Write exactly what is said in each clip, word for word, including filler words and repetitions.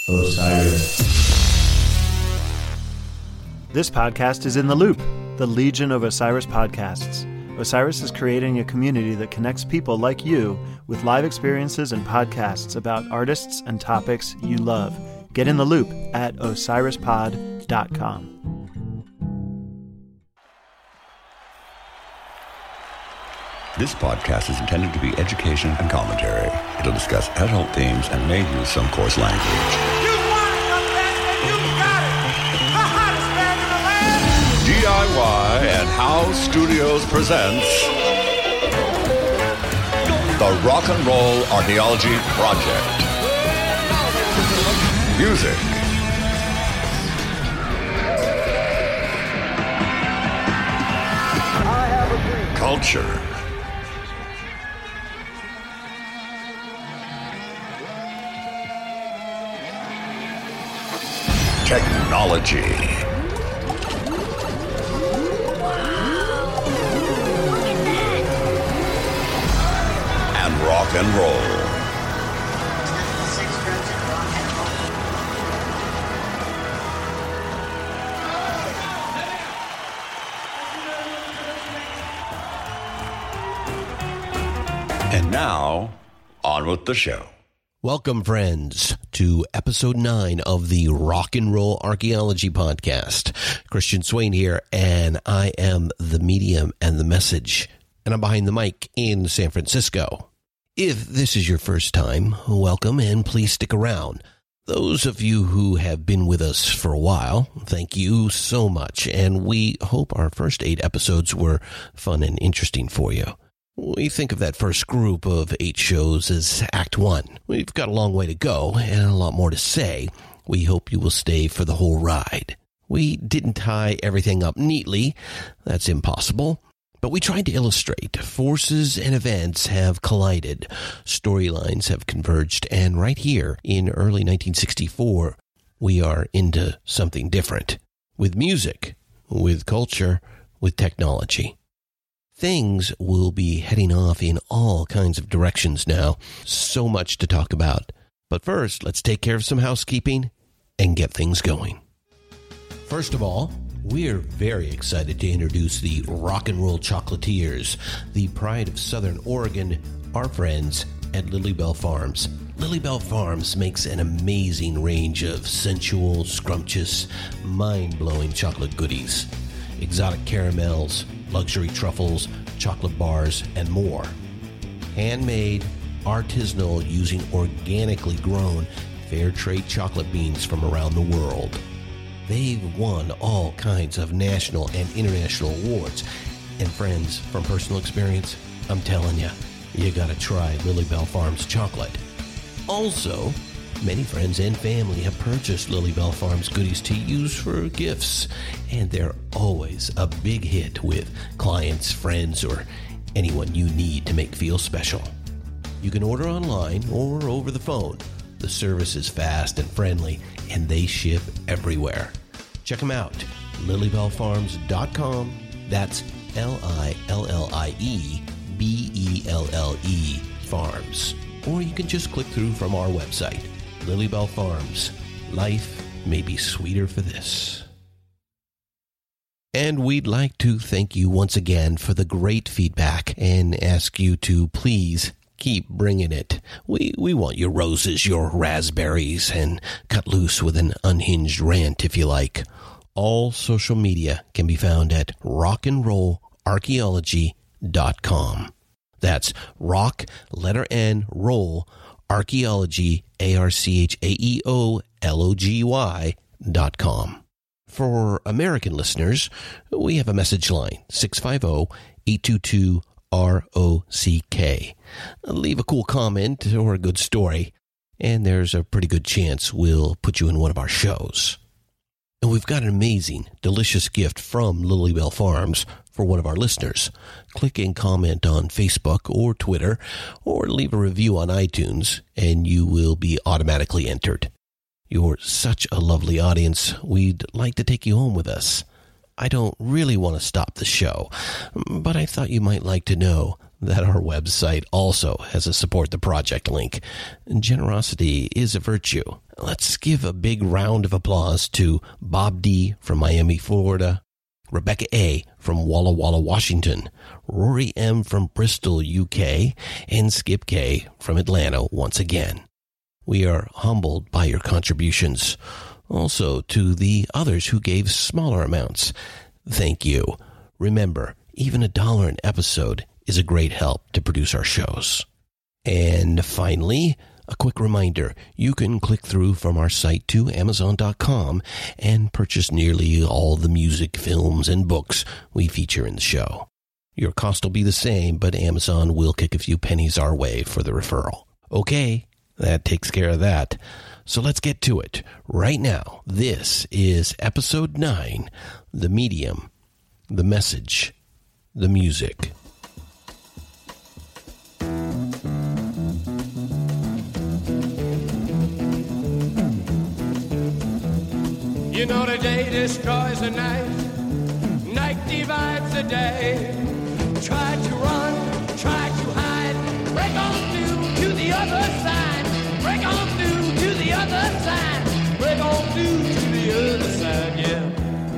Osiris. This podcast is in the Loop, the Legion of Osiris podcasts. Osiris is creating a community that connects people like you with live experiences and podcasts about artists and topics you love. Get in the loop at osiris pod dot com. This podcast is intended to be education and commentary. It'll discuss adult themes and may use some coarse language. You want it, young man, and you got it. The hottest band in the land. D I Y and House Studios presents the Rock and Roll Archaeology Project. Music. I have a dream. Culture. Technology. And rock and roll. And now, on with the show. Welcome, friends, to episode nine of the Rock and Roll Archaeology Podcast. Christian Swain here, and I am the medium and the message, and I'm behind the mic in San Francisco. If this is your first time, welcome, and please stick around. Those of you who have been with us for a while, thank you so much, and we hope our first eight episodes were fun and interesting for you. We think of that first group of eight shows as Act One. We've got a long way to go and a lot more to say. We hope you will stay for the whole ride. We didn't tie everything up neatly. That's impossible. But we tried to illustrate. Forces and events have collided. Storylines have converged. And right here in early nineteen sixty-four, we are into something different. With music, with culture, with technology. Things will be heading off in all kinds of directions now. So much to talk about. But first, let's take care of some housekeeping and get things going. First of all, we're very excited to introduce the Rock and Roll Chocolatiers, the pride of Southern Oregon, our friends at Lily Bell Farms. Lily Bell Farms makes an amazing range of sensual, scrumptious, mind-blowing chocolate goodies. Exotic caramels, luxury truffles, chocolate bars, and more. Handmade, artisanal, using organically grown, fair trade chocolate beans from around the world. They've won all kinds of national and international awards. And friends, from personal experience, I'm telling you, you gotta try Lily Bell Farms chocolate. Also, many friends and family have purchased Lily Bell Farms goodies to use for gifts, and they're always a big hit with clients, friends, or anyone you need to make feel special. You can order online or over the phone. The service is fast and friendly, and they ship everywhere. Check them out, lily bell farms dot com. That's L I L L I E B E L L E Farms. Or you can just click through from our website. Lily Bell Farms. Life may be sweeter for this. And we'd like to thank you once again for the great feedback and ask you to please keep bringing it. We we want your roses, your raspberries, and cut loose with an unhinged rant if you like. All social media can be found at rock and roll archaeology dot com. That's rock, letter N, roll, archaeology, A R C H A E O L O G Y dot com. For American listeners, we have a message line, six five zero, eight two two, R O C K. Leave a cool comment or a good story, and there's a pretty good chance we'll put you in one of our shows. And we've got an amazing, delicious gift from Lily Bell Farms for one of our listeners. Click and comment on Facebook or Twitter, or leave a review on iTunes, and you will be automatically entered. You're such a lovely audience. We'd like to take you home with us. I don't really want to stop the show, but I thought you might like to know that our website also has a support the project link. Generosity is a virtue. Let's give a big round of applause to Bob D. from Miami, Florida, Rebecca A. from Walla Walla, Washington, Rory M. from Bristol, U K, and Skip K. from Atlanta once again. We are humbled by your contributions. Also to the others who gave smaller amounts. Thank you. Remember, even a dollar an episode is a great help to produce our shows. And finally, a quick reminder, you can click through from our site to amazon dot com and purchase nearly all the music, films, and books we feature in the show. Your cost will be the same, but Amazon will kick a few pennies our way for the referral. Okay, that takes care of that. So let's get to it. Right now, this is episode nine, The Medium, The Message, The Music. You know the day destroys the night, night divides the day. Try to run, try to hide, break on through to the other side. Break on through to the other side. Break on through to the other side, yeah.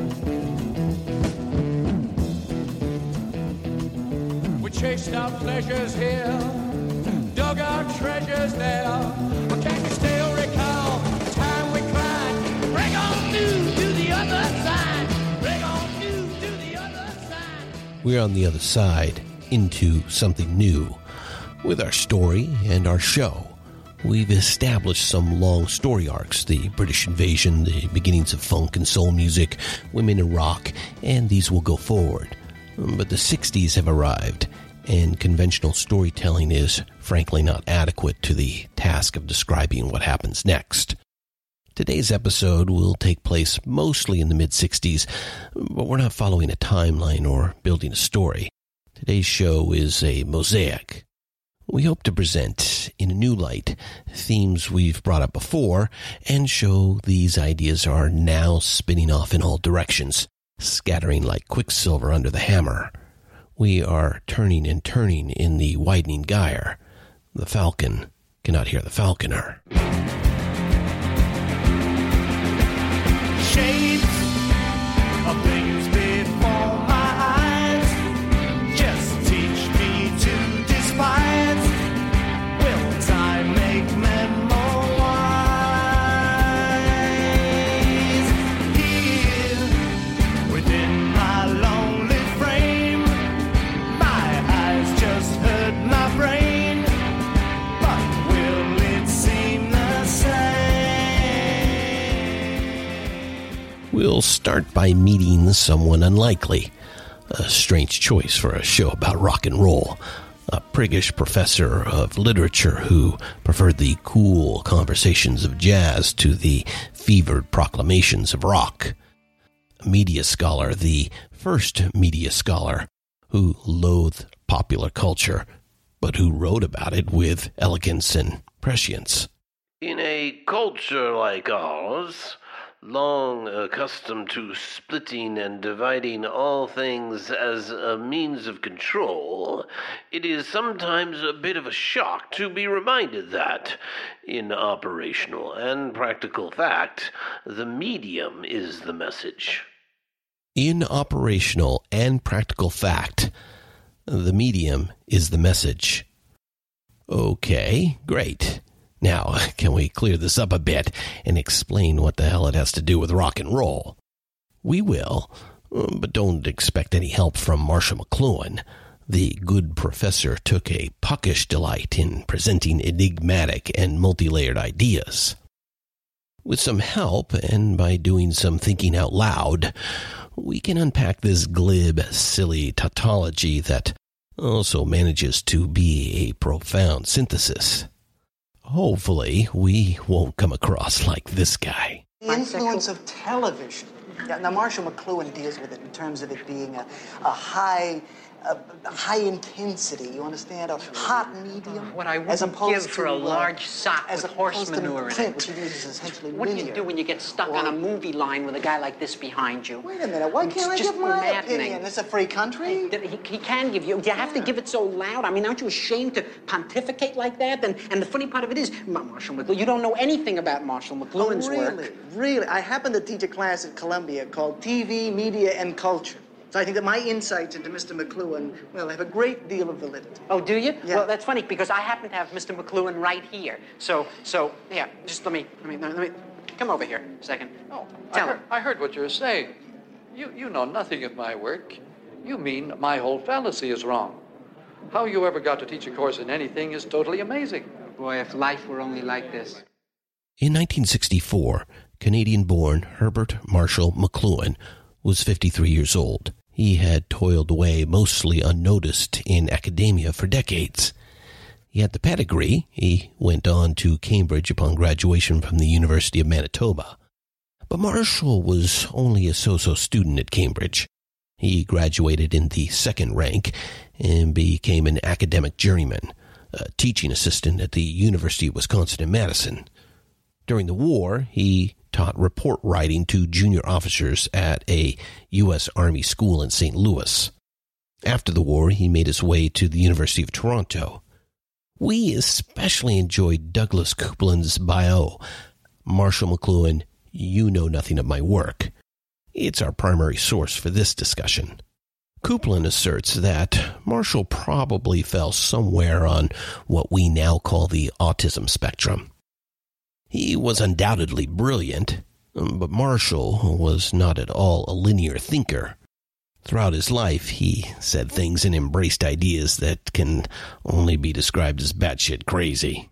We chased our pleasures here, dug our treasures there. But can you still recall the time we cried? Break on through to the other side. Break on through to the other side. We're on the other side into something new. With our story and our show, we've established some long story arcs, the British invasion, the beginnings of funk and soul music, women in rock, and these will go forward. But the sixties have arrived, and conventional storytelling is frankly not adequate to the task of describing what happens next. Today's episode will take place mostly in the mid-sixties, but we're not following a timeline or building a story. Today's show is a mosaic. We hope to present in a new light themes we've brought up before and show these ideas are now spinning off in all directions, scattering like quicksilver under the hammer. We are turning and turning in the widening gyre. The falcon cannot hear the falconer. Shades of things before my eyes just teach me to despise. Will time make men more wise? Here within my lonely frame, my eyes just hurt my brain. But will it seem the same? We'll start by meeting someone unlikely. A strange choice for a show about rock and roll. A priggish professor of literature who preferred the cool conversations of jazz to the fevered proclamations of rock. A media scholar, the first media scholar, who loathed popular culture, but who wrote about it with elegance and prescience. In a culture like ours, long accustomed to splitting and dividing all things as a means of control, it is sometimes a bit of a shock to be reminded that, in operational and practical fact, the medium is the message. In operational and practical fact, the medium is the message. Okay, great. Now, can we clear this up a bit and explain what the hell it has to do with rock and roll? We will, but don't expect any help from Marshall McLuhan. The good professor took a puckish delight in presenting enigmatic and multi-layered ideas. With some help, and by doing some thinking out loud, we can unpack this glib, silly tautology that also manages to be a profound synthesis. Hopefully, we won't come across like this guy. The influence of television. Now, Marshall McLuhan deals with it in terms of it being a, a high uh, high intensity, you understand? A hot medium. What I as wouldn't opposed give for to, a uh, large sock as with horse opposed to manure in print, it. which you use is essentially What do linear. you do when you get stuck Or- on a movie line with a guy like this behind you? Wait a minute, why It's can't I just give my maddening. opinion? It's a free country. He, he can give you. Do you have to give it so loud? I mean, aren't you ashamed to pontificate like that? And, and the funny part of it is, Marshall McLuhan, you don't know anything about Marshall McLuhan's oh, really? work. Really? I happen to teach a class at Columbia called T V, Media, and Culture. So I think that my insights into Mister McLuhan, well, have a great deal of validity. Oh, do you? Yeah. Well, that's funny because I happen to have Mister McLuhan right here. So, so, yeah, just let me, let me, let me, come over here a second. Oh, Tell I heard, him. I heard what you were saying. You, you know nothing of my work. You mean my whole fallacy is wrong. How you ever got to teach a course in anything is totally amazing. Boy, if life were only like this. In nineteen sixty-four, Canadian-born Herbert Marshall McLuhan was fifty-three years old. He had toiled away mostly unnoticed in academia for decades. He had the pedigree. He went on to Cambridge upon graduation from the University of Manitoba. But Marshall was only a so-so student at Cambridge. He graduated in the second rank and became an academic journeyman, a teaching assistant at the University of Wisconsin in Madison. During the war, he taught report writing to junior officers at a U S Army school in Saint Louis. After the war, he made his way to the University of Toronto. We especially enjoyed Douglas Coupland's bio, Marshall McLuhan, You Know Nothing of My Work. It's our primary source for this discussion. Coupland asserts that Marshall probably fell somewhere on what we now call the autism spectrum. He was undoubtedly brilliant, but Marshall was not at all a linear thinker. Throughout his life, he said things and embraced ideas that can only be described as batshit crazy.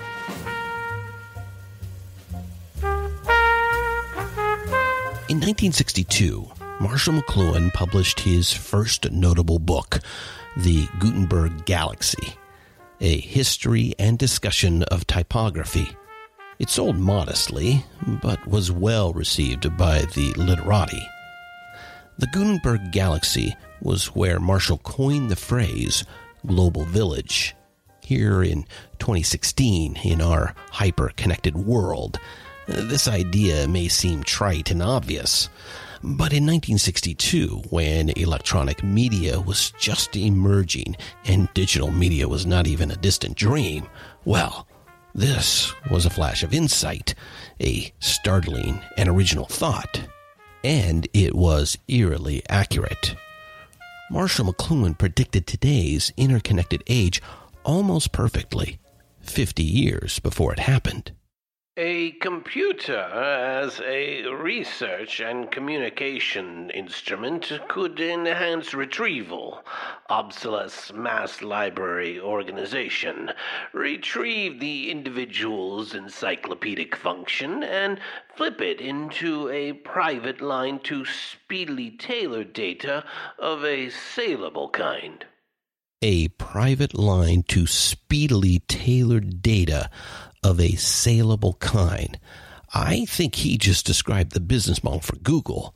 In nineteen sixty-two, Marshall McLuhan published his first notable book, The Gutenberg Galaxy, a history and discussion of typography. It sold modestly, but was well received by the literati. The Gutenberg Galaxy was where Marshall coined the phrase global village. Here in twenty sixteen, in our hyper-connected world, this idea may seem trite and obvious, but in nineteen sixty-two, when electronic media was just emerging and digital media was not even a distant dream, well, this was a flash of insight, a startling and original thought, and it was eerily accurate. Marshall McLuhan predicted today's interconnected age almost perfectly, fifty years before it happened. A computer as a research and communication instrument could enhance retrieval, obsolesce mass library organization, retrieve the individual's encyclopedic function, and flip it into a private line to speedily tailor data of a saleable kind. A private line to speedily tailor data of a saleable kind. I think he just described the business model for Google.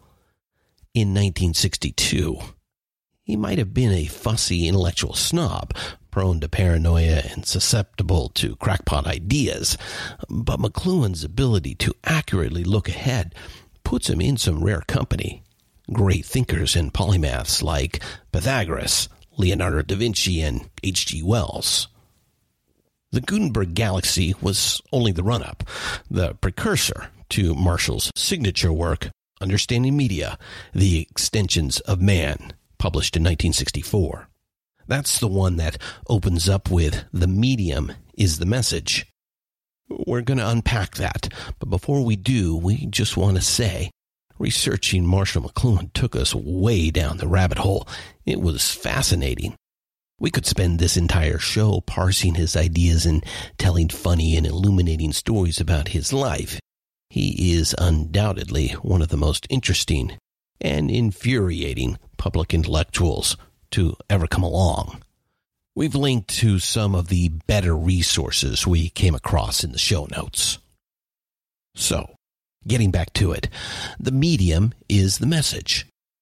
In nineteen sixty-two, he might have been a fussy intellectual snob, prone to paranoia and susceptible to crackpot ideas, but McLuhan's ability to accurately look ahead puts him in some rare company. Great thinkers and polymaths like Pythagoras, Leonardo da Vinci, and H G Wells. The Gutenberg Galaxy was only the run-up, the precursor to Marshall's signature work, Understanding Media, The Extensions of Man, published in nineteen sixty-four. That's the one that opens up with "The medium is the message." We're going to unpack that, but before we do, we just want to say, researching Marshall McLuhan took us way down the rabbit hole. It was fascinating. We could spend this entire show parsing his ideas and telling funny and illuminating stories about his life. He is undoubtedly one of the most interesting and infuriating public intellectuals to ever come along. We've linked to some of the better resources we came across in the show notes. So, getting back to it, the medium is the message.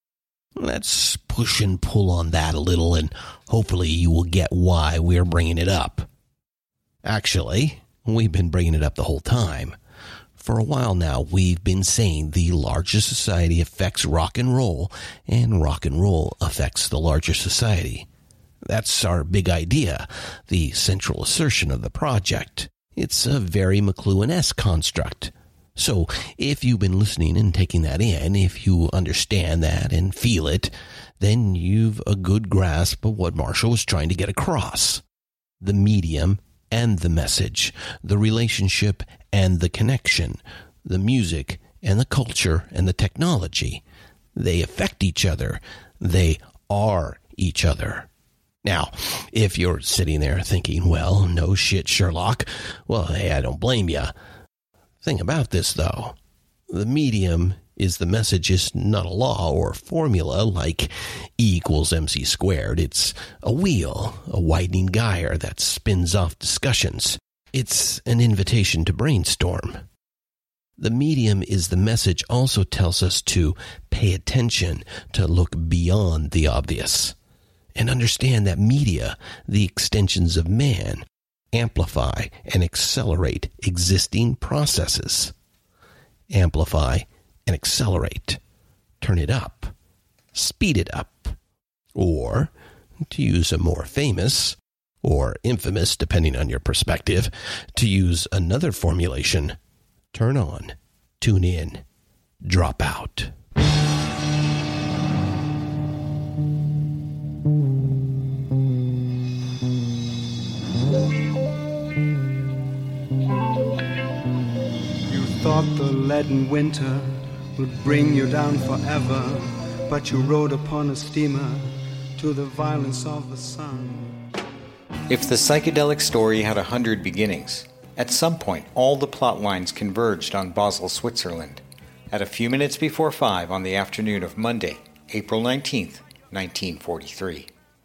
Let's push and pull on that a little, and hopefully you will get why we're bringing it up. Actually, we've been bringing it up the whole time. For a while now, we've been saying the larger society affects rock and roll, and rock and roll affects the larger society. That's our big idea, the central assertion of the project. It's a very McLuhan-esque construct. So if you've been listening and taking that in, if you understand that and feel it, then you've a good grasp of what Marshall was trying to get across. The medium and the message, the relationship and the connection, the music and the culture and the technology. They affect each other. They are each other. Now, if you're sitting there thinking, well, no shit, Sherlock, well, hey, I don't blame you. Thing about this, though, the medium is the message is not a law or formula like E equals M C squared. It's a wheel, a widening gyre that spins off discussions. It's an invitation to brainstorm. The medium is the message also tells us to pay attention, to look beyond the obvious, and understand that media, the extensions of man, amplify and accelerate existing processes. Amplify and accelerate. Turn it up. Speed it up. Or, to use a more famous, or infamous, depending on your perspective, to use another formulation, turn on, tune in, drop out. Thought the leaden winter would bring you down forever, but you rode upon a steamer to the violence of the sun. If the psychedelic story had a hundred beginnings, at some point all the plot lines converged on Basel, Switzerland, at a few minutes before five on the afternoon of Monday, April nineteenth, nineteen forty-three.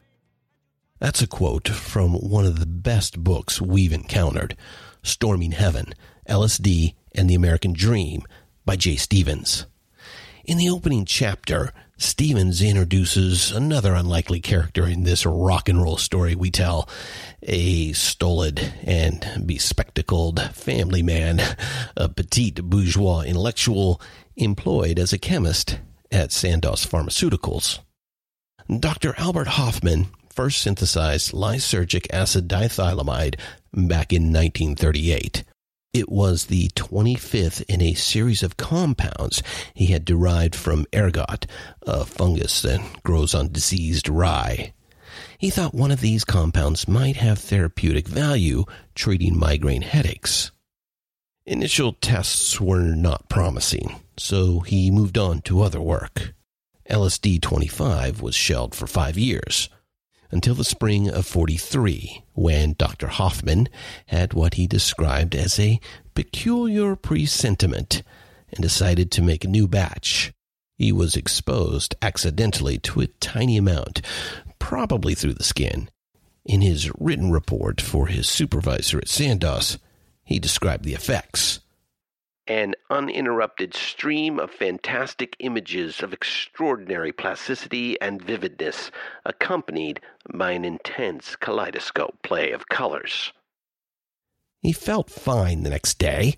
That's a quote from one of the best books we've encountered, Storming Heaven, L S D, and the American Dream by Jay Stevens. In the opening chapter, Stevens introduces another unlikely character in this rock and roll story we tell, a stolid and bespectacled family man, a petite bourgeois intellectual employed as a chemist at Sandoz Pharmaceuticals. Doctor Albert Hofmann first synthesized lysergic acid diethylamide back in nineteen thirty-eight. It was the twenty-fifth in a series of compounds he had derived from ergot, a fungus that grows on diseased rye. He thought one of these compounds might have therapeutic value treating migraine headaches. Initial tests were not promising, so he moved on to other work. L S D twenty-five was shelved for five years, until the spring of forty-three, when Doctor Hofmann had what he described as a peculiar presentiment and decided to make a new batch. He was exposed accidentally to a tiny amount, probably through the skin. In his written report for his supervisor at Sandoz, he described the effects. An uninterrupted stream of fantastic images of extraordinary plasticity and vividness, accompanied by an intense kaleidoscope play of colors. He felt fine the next day,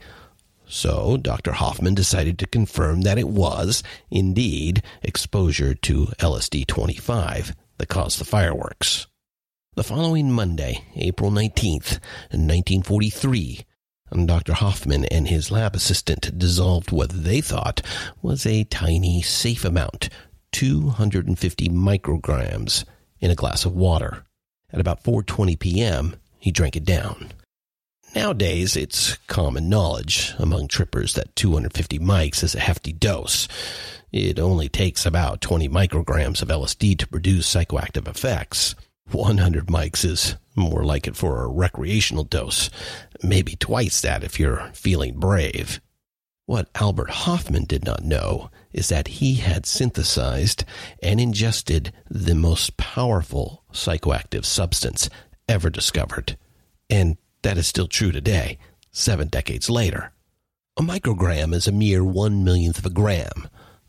so Doctor Hofmann decided to confirm that it was, indeed, exposure to L S D twenty-five that caused the fireworks. The following Monday, April nineteenth, nineteen forty-three, Doctor Hofmann and his lab assistant dissolved what they thought was a tiny, safe amount, two hundred fifty micrograms, in a glass of water. At about four twenty p.m., he drank it down. Nowadays, it's common knowledge among trippers that two hundred fifty mics is a hefty dose. It only takes about twenty micrograms of L S D to produce psychoactive effects. one hundred mics is more like it for a recreational dose, maybe twice that if you're feeling brave. What Albert Hofmann did not know is that he had synthesized and ingested the most powerful psychoactive substance ever discovered. And that is still true today, seven decades later. A microgram is a mere one millionth of a gram.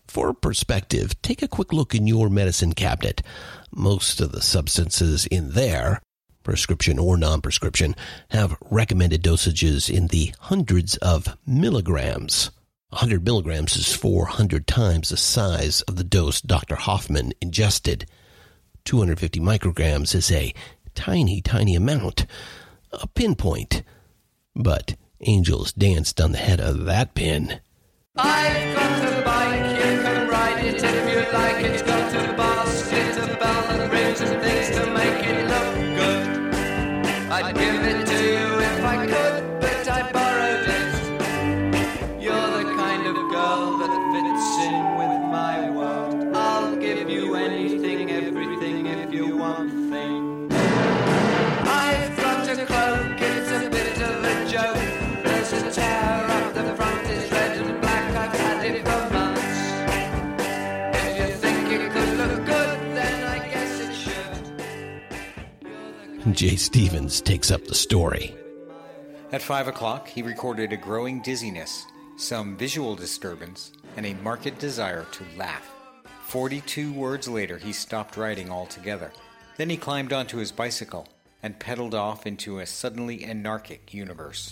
For perspective, take a quick look in your medicine cabinet. Most of the substances in there, prescription or non-prescription, have recommended dosages in the hundreds of milligrams. one hundred milligrams is four hundred times the size of the dose Doctor Hoffman ingested. two hundred fifty micrograms is a tiny, tiny amount, a pinpoint. But angels danced on the head of that pin. I've got a bike, you can ride it if you like. It's got a basket, a bell and rings and things to make it look good. I'd give it to you if I could, but I borrowed it. You're the kind of girl that fits in with my world. I'll give you anything, everything, if you want thing. I've got a cloak, it's a bit of a joke. There's a tear up the front, it's red and black. I've had it for months. If you think it could look good, then I guess it should. Jay Stevens takes up the story. At five o'clock, he recorded a growing dizziness, some visual disturbance, and a marked desire to laugh. Forty-two words later, he stopped writing altogether. Then he climbed onto his bicycle and pedaled off into a suddenly anarchic universe.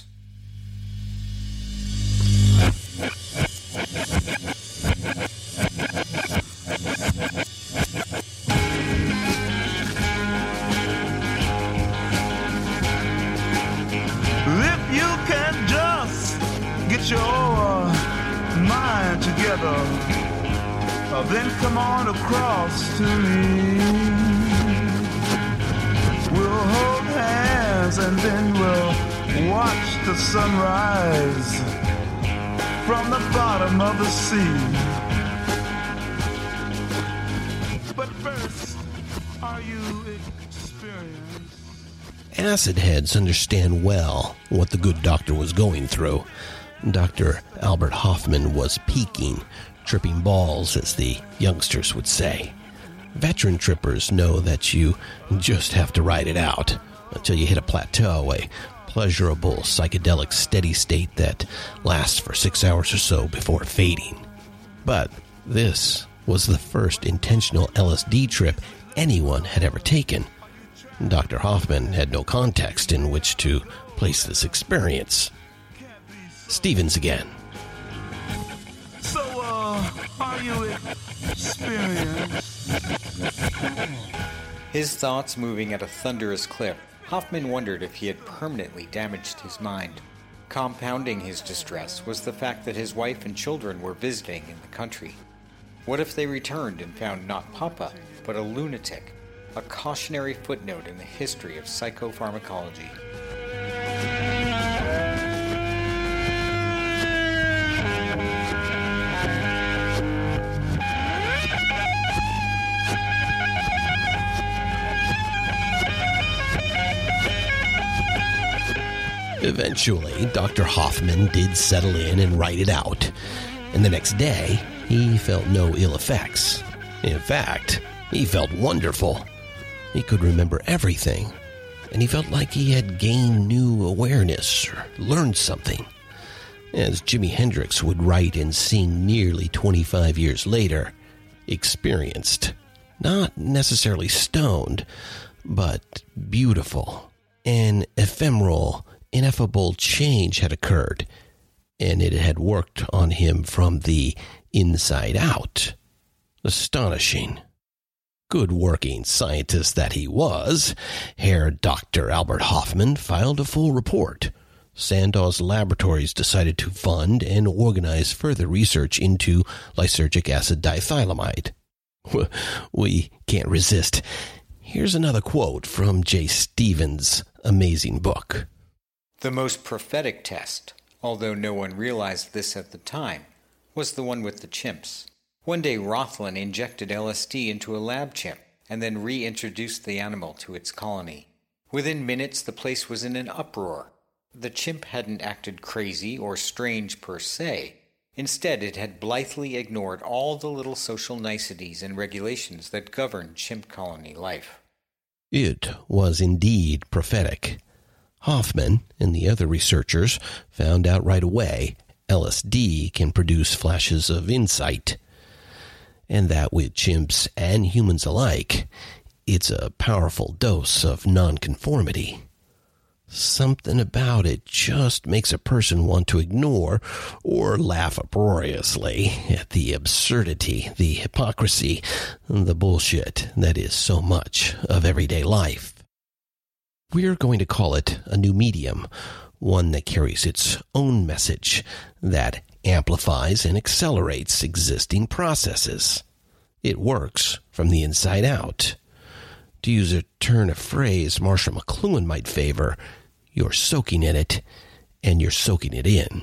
If you can just get your mind together, uh, then come on across to me. We'll hold hands and then we'll watch the sunrise from the bottom of the sea. But first, are you experienced? Acid heads understand well what the good doctor was going through. Doctor Albert Hoffman was peaking, tripping balls, as the youngsters would say. Veteran trippers know that you just have to ride it out until you hit a plateau, a pleasurable psychedelic steady state that lasts for six hours or so before fading. But this was the first intentional L S D trip anyone had ever taken. Doctor Hoffman had no context in which to place this experience. Stevens again. So, uh, are you experienced? His thoughts moving at a thunderous clip, Hoffman wondered if he had permanently damaged his mind. Compounding his distress was the fact that his wife and children were visiting in the country. What if they returned and found not Papa, but a lunatic? A cautionary footnote in the history of psychopharmacology. Eventually, Doctor Hoffman did settle in and write it out, and the next day, he felt no ill effects. In fact, he felt wonderful. He could remember everything, and he felt like he had gained new awareness or learned something. As Jimi Hendrix would write and sing nearly twenty-five years later, experienced, not necessarily stoned, but beautiful. An ephemeral, ineffable change had occurred, and it had worked on him from the inside out. Astonishing. Good-working scientist that he was, Herr Doctor Albert Hoffman filed a full report. Sandoz Laboratories decided to fund and organize further research into lysergic acid diethylamide. We can't resist. Here's another quote from Jay Stevens' amazing book. The most prophetic test, although no one realized this at the time, was the one with the chimps. One day Rothlen injected L S D into a lab chimp and then reintroduced the animal to its colony. Within minutes, the place was in an uproar. The chimp hadn't acted crazy or strange per se. Instead, it had blithely ignored all the little social niceties and regulations that govern chimp colony life. It was indeed prophetic. Hoffman and the other researchers found out right away L S D can produce flashes of insight. and that with chimps and humans alike, it's a powerful dose of nonconformity. Something about it just makes a person want to ignore or laugh uproariously at the absurdity, the hypocrisy, the bullshit that is so much of everyday life. We're going to call it a new medium, one that carries its own message, that amplifies and accelerates existing processes. It works from the inside out. To use a turn of phrase Marshall McLuhan might favor, you're soaking in it, and you're soaking it in.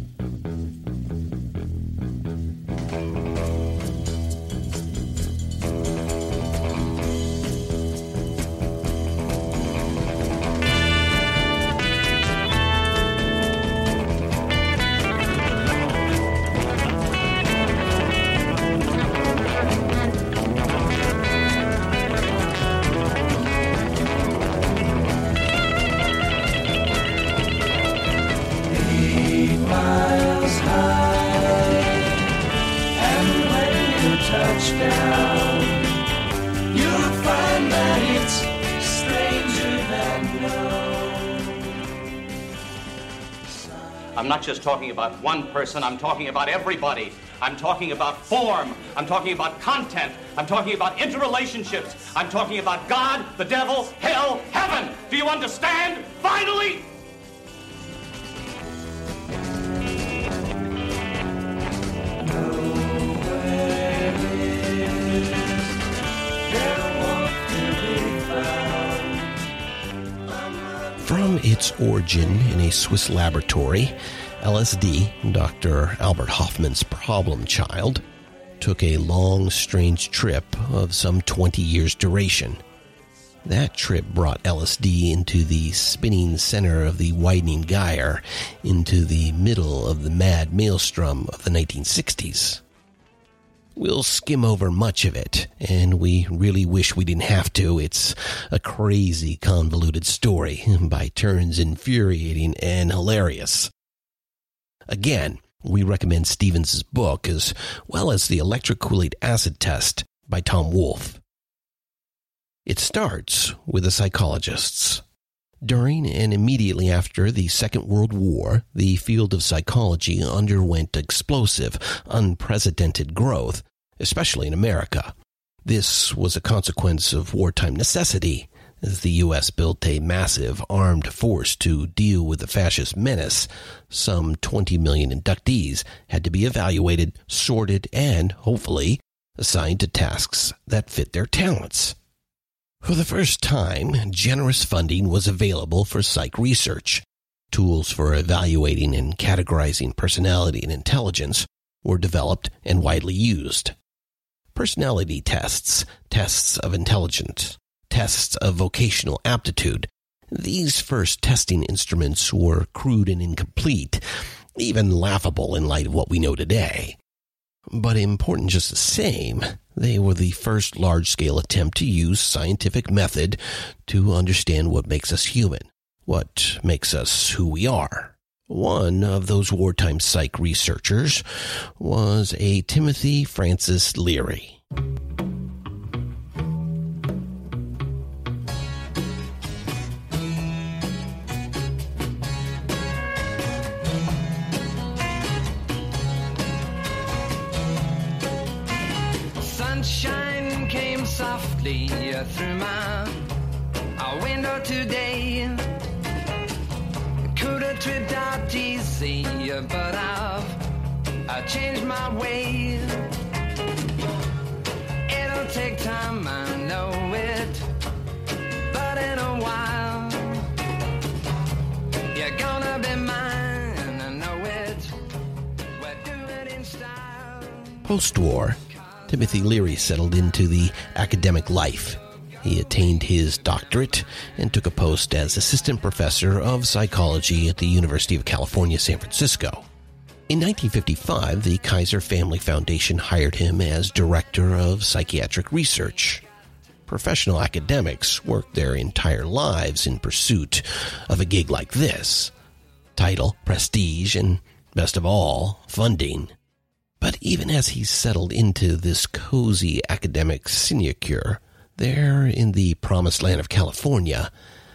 I'm not just talking about one person, I'm talking about everybody. I'm talking about form. I'm talking about content. I'm talking about interrelationships. I'm talking about God, the devil, hell, heaven. Do you understand? Finally! From its origin in a Swiss laboratory, L S D, Doctor Albert Hofmann's problem child, took a long, strange trip of some twenty years' duration. That trip brought L S D into the spinning center of the widening gyre, into the middle of the mad maelstrom of the nineteen sixties. We'll skim over much of it, and we really wish we didn't have to. It's a crazy, convoluted story, by turns infuriating and hilarious. Again, we recommend Stevens' book, as well as the Electric Kool-Aid Acid Test by Tom Wolfe. It starts with the psychologists. During and immediately after the Second World War, the field of psychology underwent explosive, unprecedented growth, especially in America. This was a consequence of wartime necessity, as the U S built a massive armed force to deal with the fascist menace. Some twenty million inductees had to be evaluated, sorted, and, hopefully, assigned to tasks that fit their talents. For the first time, generous funding was available for psych research. Tools for evaluating and categorizing personality and intelligence were developed and widely used. Personality tests, tests of intelligence, tests of vocational aptitude. These first testing instruments were crude and incomplete, even laughable in light of what we know today. But important just the same, they were the first large-scale attempt to use scientific method to understand what makes us human, what makes us who we are. One of those wartime psych researchers was a Timothy Francis Leary. Sunshine came softly through my window today. Could have tripped out easy, but I've I changed my way. It'll take time, I know it, but in a while you're gonna be mine, I know it. We'll do it in style. Post-war, Timothy Leary settled into the academic life. He attained his doctorate and took a post as assistant professor of psychology at the University of California, San Francisco. In nineteen fifty-five, the Kaiser Family Foundation hired him as director of psychiatric research. Professional academics work their entire lives in pursuit of a gig like this. Title, prestige, and best of all, funding. But even as he settled into this cozy academic sinecure, there in the promised land of California,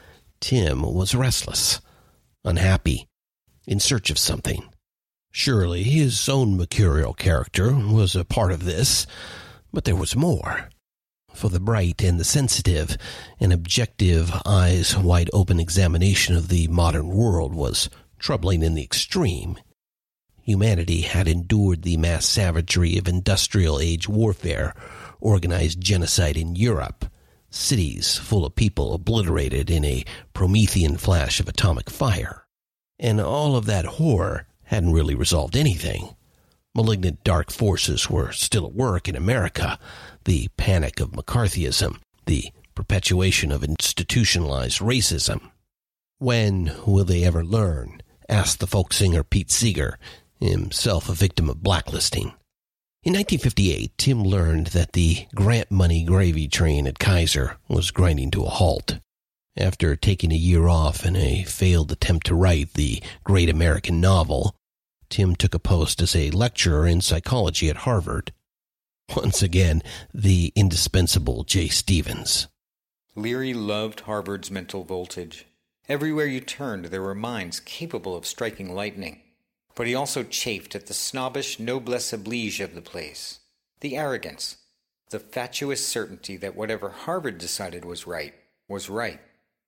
Tim was restless, unhappy, in search of something. Surely his own mercurial character was a part of this, but there was more. For the bright and the sensitive, an objective, eyes-wide-open examination of the modern world was troubling in the extreme. Humanity had endured the mass savagery of industrial-age warfare, organized genocide in Europe, cities full of people obliterated in a Promethean flash of atomic fire. And all of that horror hadn't really resolved anything. Malignant dark forces were still at work in America. The panic of McCarthyism, the perpetuation of institutionalized racism. When will they ever learn? Asked the folk singer Pete Seeger, himself a victim of blacklisting. In nineteen fifty-eight, Tim learned that the grant money gravy train at Kaiser was grinding to a halt. After taking a year off in a failed attempt to write the great American novel, Tim took a post as a lecturer in psychology at Harvard. Once again, the indispensable Jay Stevens. Leary loved Harvard's mental voltage. Everywhere you turned, there were minds capable of striking lightning. But he also chafed at the snobbish noblesse oblige of the place, the arrogance, the fatuous certainty that whatever Harvard decided was right, was right.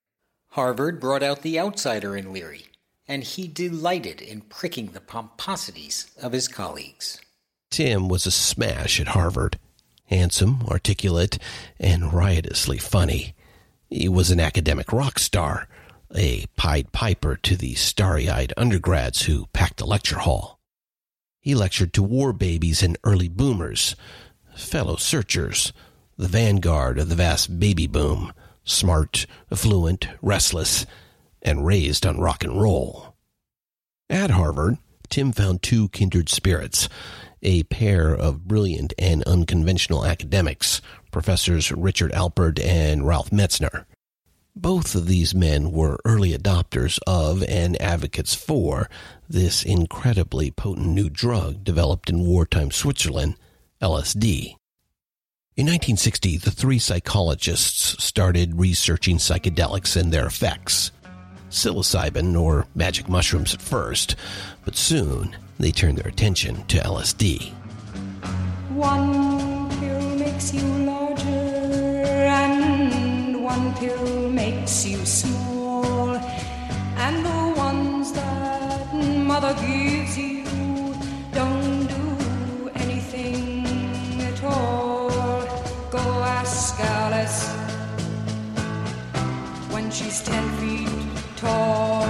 Harvard brought out the outsider in Leary, and he delighted in pricking the pomposities of his colleagues. Tim was a smash at Harvard. Handsome, articulate, and riotously funny. He was an academic rock star, a Pied Piper to the starry-eyed undergrads who packed the lecture hall. He lectured to war babies and early boomers, fellow searchers, the vanguard of the vast baby boom, smart, affluent, restless, and raised on rock and roll. At Harvard, Tim found two kindred spirits, a pair of brilliant and unconventional academics, Professors Richard Alpert and Ralph Metzner. Both of these men were early adopters of and advocates for this incredibly potent new drug developed in wartime Switzerland, L S D. In nineteen sixty, the three psychologists started researching psychedelics and their effects. Psilocybin, or magic mushrooms at first, but soon they turned their attention to L S D. One pill makes you larger, and one pill makes you small, and the ones that mother gives you don't do anything at all. Go ask Alice when she's ten feet tall.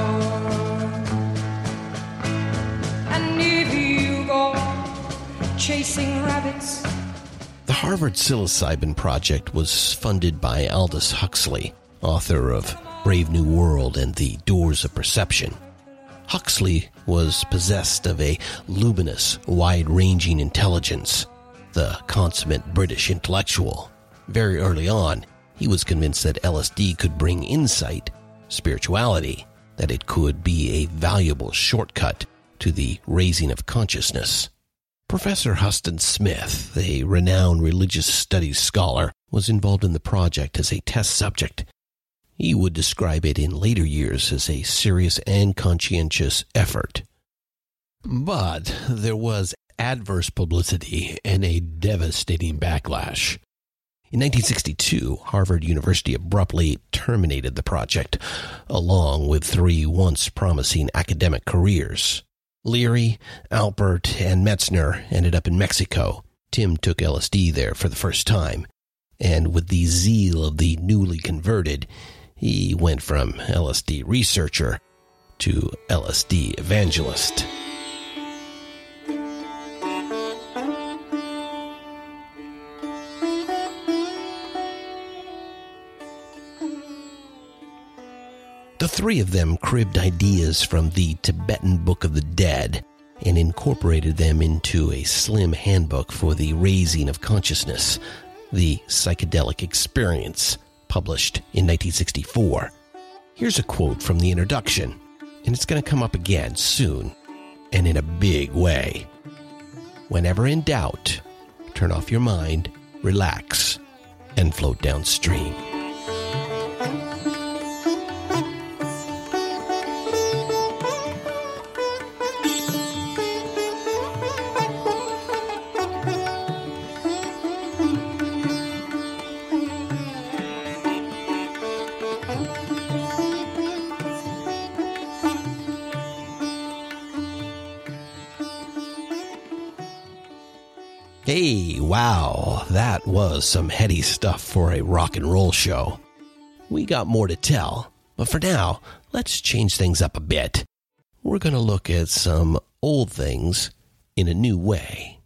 And if you go chasing rabbits. The Harvard Psilocybin Project was funded by Aldous Huxley, author of Brave New World and The Doors of Perception. Huxley was possessed of a luminous, wide-ranging intelligence, the consummate British intellectual. Very early on, he was convinced that L S D could bring insight, spirituality, that it could be a valuable shortcut to the raising of consciousness. Professor Huston Smith, a renowned religious studies scholar, was involved in the project as a test subject. He would describe it in later years as a serious and conscientious effort. But there was adverse publicity and a devastating backlash. In nineteen sixty-two, Harvard University abruptly terminated the project, along with three once promising academic careers. Leary, Alpert, and Metzner ended up in Mexico. Tim took L S D there for the first time, and with the zeal of the newly converted, he went from L S D researcher to L S D evangelist. The three of them cribbed ideas from the Tibetan Book of the Dead and incorporated them into a slim handbook for the raising of consciousness, The Psychedelic Experience, published in nineteen sixty-four. Here's a quote from the introduction, and it's going to come up again soon, and in a big way. Whenever in doubt, turn off your mind, relax, and float downstream. Hey, wow, that was some heady stuff for a rock and roll show. We got more to tell, but for now, let's change things up a bit. We're going to look at some old things in a new way.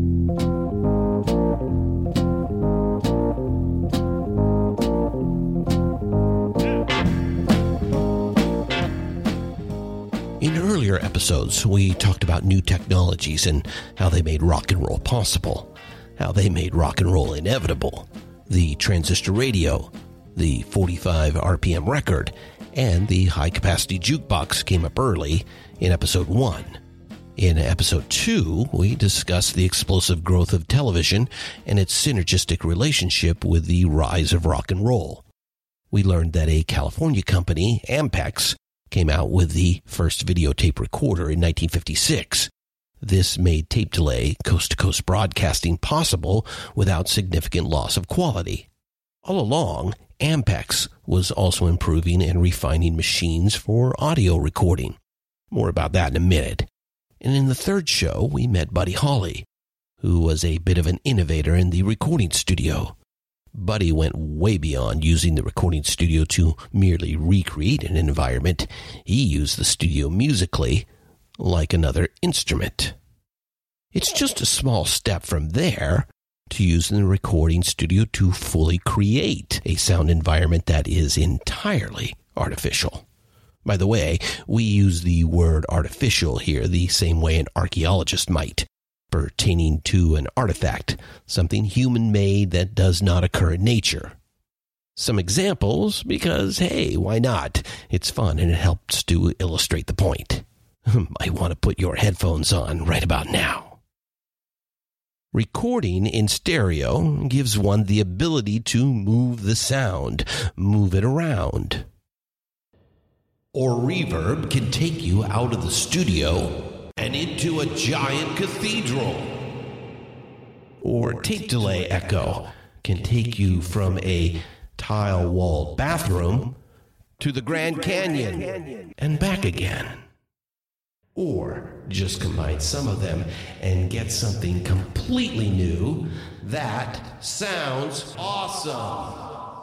In earlier episodes, we talked about new technologies and how they made rock and roll possible, how they made rock and roll inevitable, the transistor radio, the forty-five R P M record, and the high-capacity jukebox came up early in episode one. In episode two, we discussed the explosive growth of television and its synergistic relationship with the rise of rock and roll. We learned that a California company, Ampex, came out with the first videotape recorder in nineteen fifty-six. This made tape delay, coast-to-coast broadcasting possible without significant loss of quality. All along, Ampex was also improving and refining machines for audio recording. More about that in a minute. And in the third show, we met Buddy Holly, who was a bit of an innovator in the recording studio. Buddy went way beyond using the recording studio to merely recreate an environment. He used the studio musically, like another instrument. It's just a small step from there to using the recording studio to fully create a sound environment that is entirely artificial. By the way, we use the word artificial here the same way an archaeologist might, pertaining to an artifact, something human-made that does not occur in nature. Some examples, because, hey, why not? It's fun and it helps to illustrate the point. Might want to put your headphones on right about now. Recording in stereo gives one the ability to move the sound, move it around. Or reverb can take you out of the studio and into a giant cathedral. Or tape delay echo can take you from a tile-walled bathroom to the Grand Canyon and back again. Or just combine some of them and get something completely new that sounds awesome.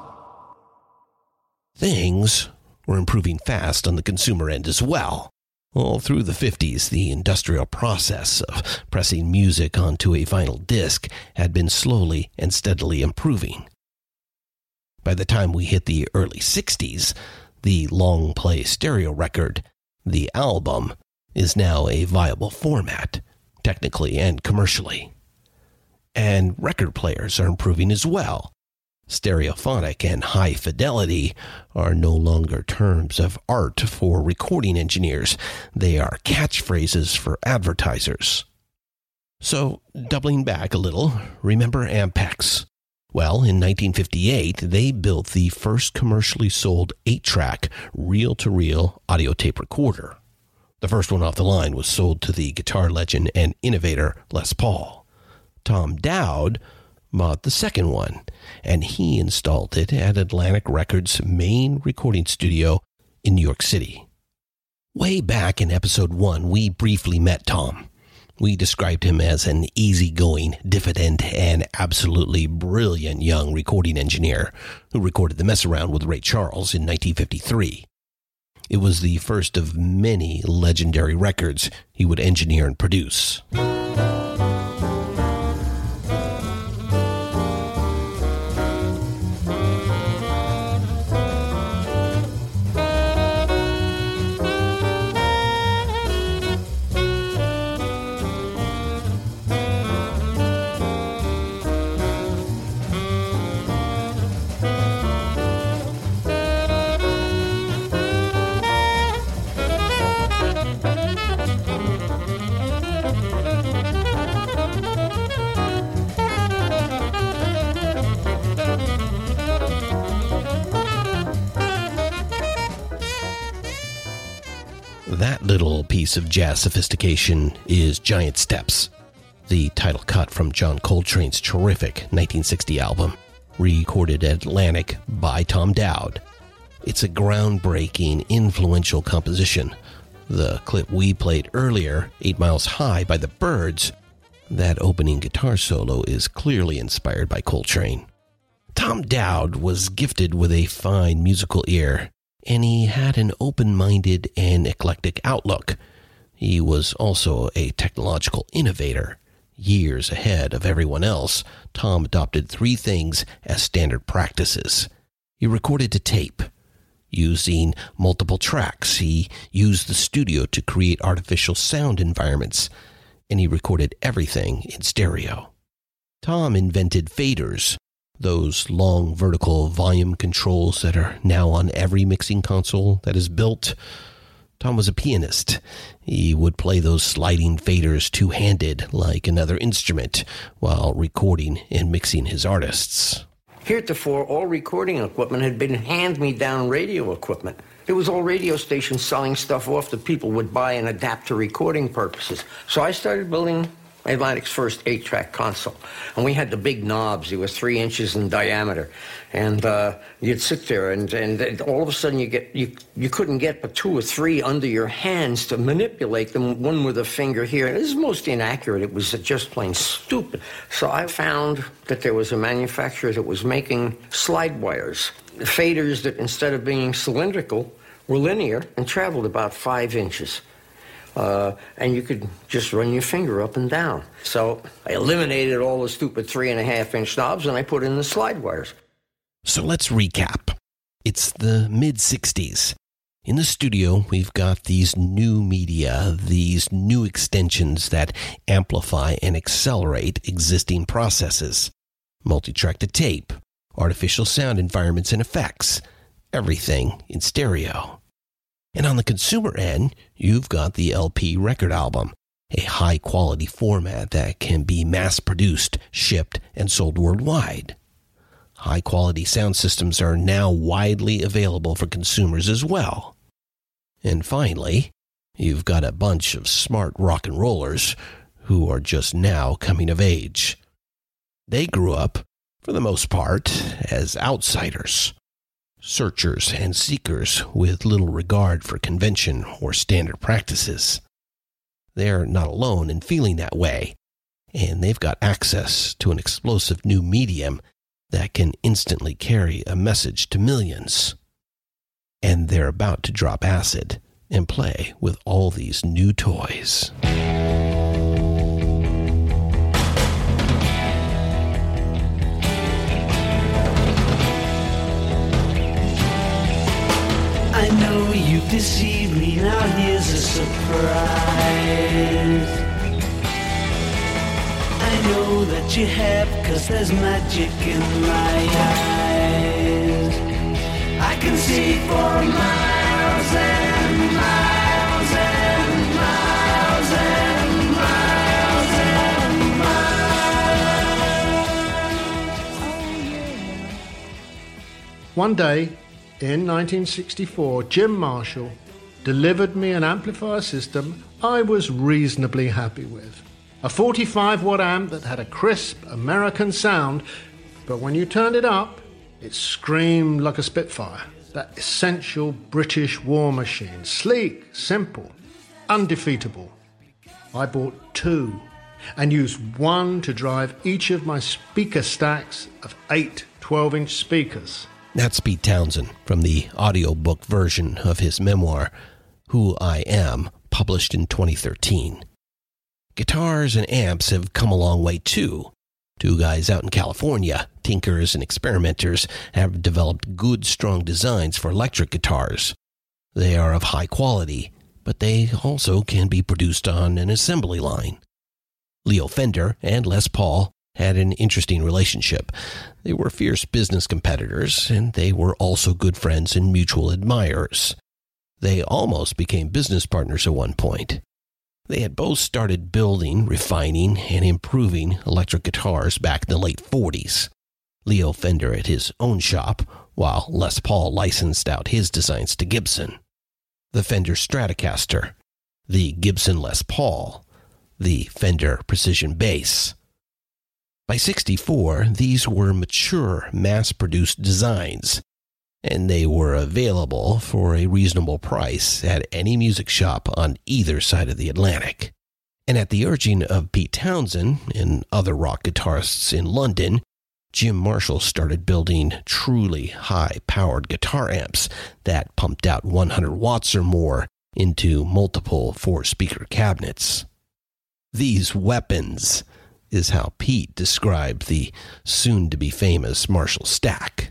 Things were improving fast on the consumer end as well. All through the fifties, the industrial process of pressing music onto a vinyl disc had been slowly and steadily improving. By the time we hit the early sixties, the long-play stereo record, the album, is now a viable format, technically and commercially. And record players are improving as well. Stereophonic and high fidelity are no longer terms of art for recording engineers. They are catchphrases for advertisers. So, doubling back a little, remember Ampex? Well, in nineteen fifty-eight, they built the first commercially sold eight-track reel-to-reel audio tape recorder. The first one off the line was sold to the guitar legend and innovator Les Paul. Tom Dowd bought the second one, and he installed it at Atlantic Records' main recording studio in New York City. Way back in episode one, we briefly met Tom. We described him as an easygoing, diffident, and absolutely brilliant young recording engineer who recorded The Mess Around with Ray Charles in nineteen fifty-three. It was the first of many legendary records he would engineer and produce. piece of jazz sophistication is Giant Steps, the title cut from John Coltrane's terrific nineteen sixty album, recorded at Atlantic by Tom Dowd. It's a groundbreaking, influential composition. The clip we played earlier, Eight Miles High by the Byrds, that opening guitar solo is clearly inspired by Coltrane. Tom Dowd was gifted with a fine musical ear, and he had an open-minded and eclectic outlook. He was also a technological innovator. Years ahead of everyone else, Tom adopted three things as standard practices. He recorded to tape. Using multiple tracks, he used the studio to create artificial sound environments, and he recorded everything in stereo. Tom invented faders, those long vertical volume controls that are now on every mixing console that is built. Tom was a pianist. He would play those sliding faders two-handed like another instrument while recording and mixing his artists. Heretofore, all recording equipment had been hand-me-down radio equipment. It was all radio stations selling stuff off that people would buy and adapt to recording purposes. So I started building Atlantic's first eight-track console. And we had the big knobs. They were three inches in diameter. And uh, you'd sit there, and, and all of a sudden you get you, you couldn't get but two or three under your hands to manipulate them, one with a finger here. And this is most inaccurate. It was just plain stupid. So I found that there was a manufacturer that was making slide wires, faders that instead of being cylindrical were linear and traveled about five inches. Uh, and you could just run your finger up and down. So I eliminated all the stupid three and a half inch knobs and I put in the slide wires. So let's recap. It's the mid-sixties. In the studio, we've got these new media, these new extensions that amplify and accelerate existing processes. Multi-track to tape, artificial sound environments and effects, everything in stereo. And on the consumer end, you've got the L P record album, a high-quality format that can be mass-produced, shipped, and sold worldwide. High-quality sound systems are now widely available for consumers as well. And finally, you've got a bunch of smart rock and rollers who are just now coming of age. They grew up, for the most part, as outsiders. Searchers and seekers with little regard for convention or standard practices. They're not alone in feeling that way, and they've got access to an explosive new medium that can instantly carry a message to millions. And they're about to drop acid and play with all these new toys. I know you've deceived me, now here's a surprise. I know that you have, cause there's magic in my eyes. I can see for miles and miles and miles and miles and miles. One day, in nineteen sixty-four, Jim Marshall delivered me an amplifier system I was reasonably happy with. A forty-five watt amp that had a crisp American sound, but when you turned it up, it screamed like a Spitfire. That essential British war machine. Sleek, simple, undefeatable. I bought two and used one to drive each of my speaker stacks of eight twelve inch speakers. That's Pete Townsend from the audiobook version of his memoir, Who I Am, published in twenty thirteen. Guitars and amps have come a long way too. Two guys out in California, tinkers and experimenters, have developed good, strong designs for electric guitars. They are of high quality, but they also can be produced on an assembly line. Leo Fender and Les Paul had an interesting relationship. They were fierce business competitors, and they were also good friends and mutual admirers. They almost became business partners at one point. They had both started building, refining, and improving electric guitars back in the late forties. Leo Fender at his own shop, while Les Paul licensed out his designs to Gibson. The Fender Stratocaster, the Gibson Les Paul, the Fender Precision Bass. By sixty-four, these were mature, mass-produced designs, and they were available for a reasonable price at any music shop on either side of the Atlantic. And at the urging of Pete Townsend and other rock guitarists in London, Jim Marshall started building truly high-powered guitar amps that pumped out one hundred watts or more into multiple four-speaker cabinets. These weapons is how Pete described the soon-to-be famous Marshall Stack.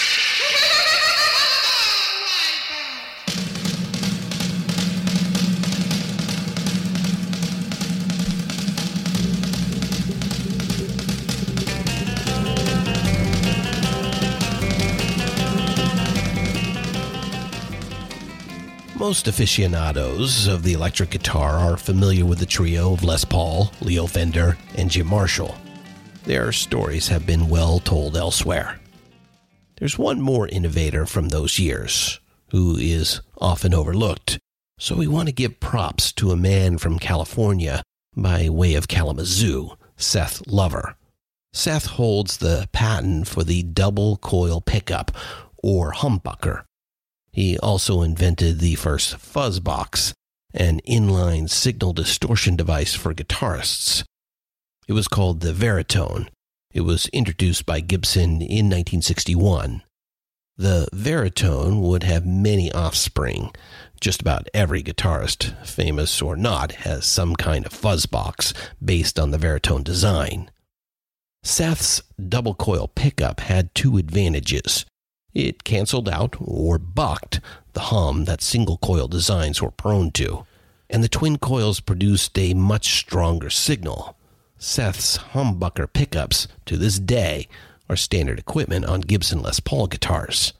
Most aficionados of the electric guitar are familiar with the trio of Les Paul, Leo Fender, and Jim Marshall. Their stories have been well told elsewhere. There's one more innovator from those years, who is often overlooked, so we want to give props to a man from California by way of Kalamazoo, Seth Lover. Seth holds the patent for the double coil pickup, or humbucker. He also invented the first fuzz box, an inline signal distortion device for guitarists. It was called the Veritone. It was introduced by Gibson in nineteen sixty-one. The Veritone would have many offspring. Just about every guitarist, famous or not, has some kind of fuzz box based on the Veritone design. Seth's double coil pickup had two advantages. It canceled out, or bucked, the hum that single-coil designs were prone to, and the twin coils produced a much stronger signal. Seth's humbucker pickups, to this day, are standard equipment on Gibson Les Paul guitars.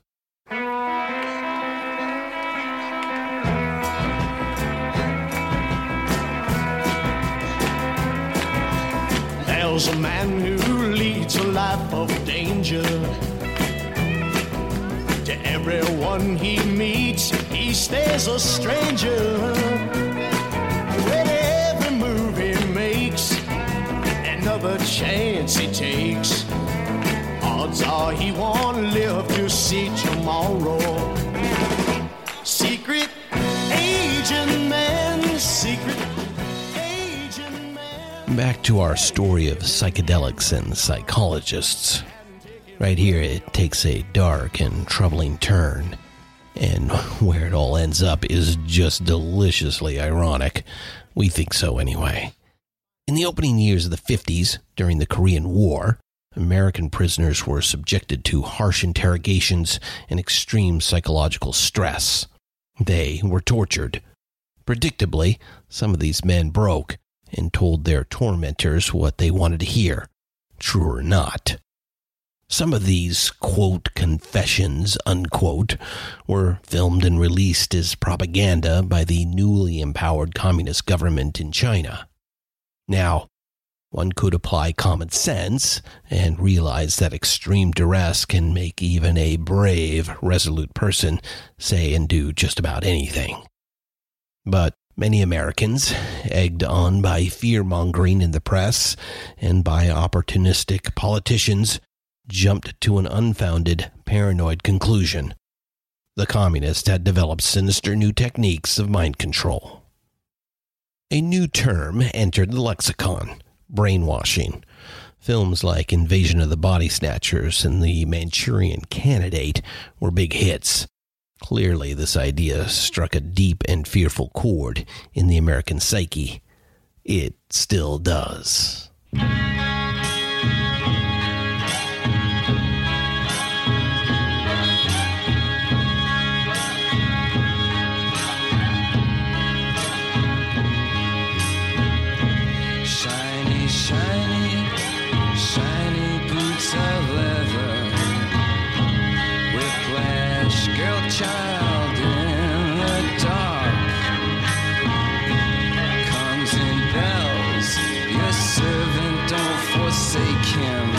There's a man who leads a life of danger. To everyone he meets, he stays a stranger. With every move he makes, another chance he takes, odds are he won't live to see tomorrow. Secret agent man, secret agent man. Back to our story of psychedelics and psychologists. Right here, it takes a dark and troubling turn, and where it all ends up is just deliciously ironic. We think so anyway. In the opening years of the fifties, during the Korean War, American prisoners were subjected to harsh interrogations and extreme psychological stress. They were tortured. Predictably, some of these men broke and told their tormentors what they wanted to hear, true or not. Some of these, quote, confessions, unquote, were filmed and released as propaganda by the newly empowered communist government in China. Now, one could apply common sense and realize that extreme duress can make even a brave, resolute person say and do just about anything. But many Americans, egged on by fear-mongering in the press and by opportunistic politicians, jumped to an unfounded, paranoid conclusion. The communists had developed sinister new techniques of mind control. A new term entered the lexicon: brainwashing. Films like Invasion of the Body Snatchers and The Manchurian Candidate were big hits. Clearly, this idea struck a deep and fearful chord in the American psyche. It still does. Child in the dark comes in bells. Your servant, don't forsake him.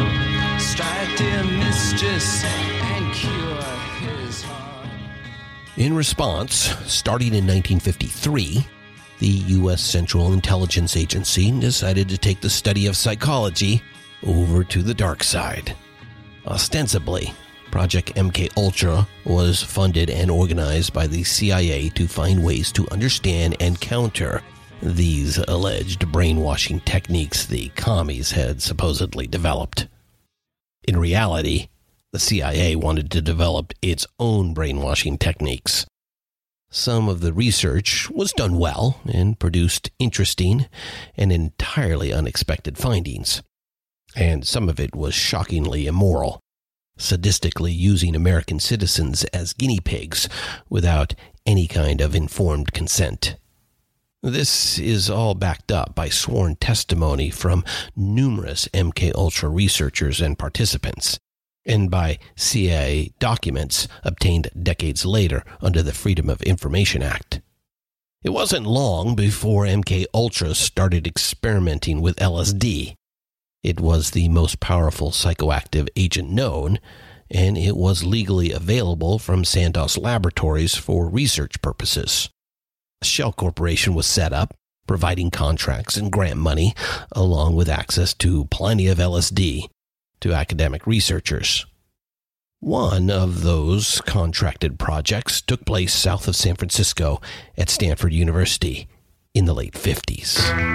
Strike, dear mistress, and cure his heart. In response, starting in nineteen fifty-three, the U S Central Intelligence Agency decided to take the study of psychology over to the dark side. Ostensibly, Project M K Ultra was funded and organized by the C I A to find ways to understand and counter these alleged brainwashing techniques the commies had supposedly developed. In reality, the C I A wanted to develop its own brainwashing techniques. Some of the research was done well and produced interesting and entirely unexpected findings, and some of it was shockingly immoral, sadistically using American citizens as guinea pigs without any kind of informed consent. This is all backed up by sworn testimony from numerous M K Ultra researchers and participants, and by C I A documents obtained decades later under the Freedom of Information Act. It wasn't long before M K Ultra started experimenting with L S D. It was the most powerful psychoactive agent known, and it was legally available from Sandoz Laboratories for research purposes. A shell corporation was set up, providing contracts and grant money, along with access to plenty of L S D to academic researchers. One of those contracted projects took place south of San Francisco at Stanford University in the late fifties.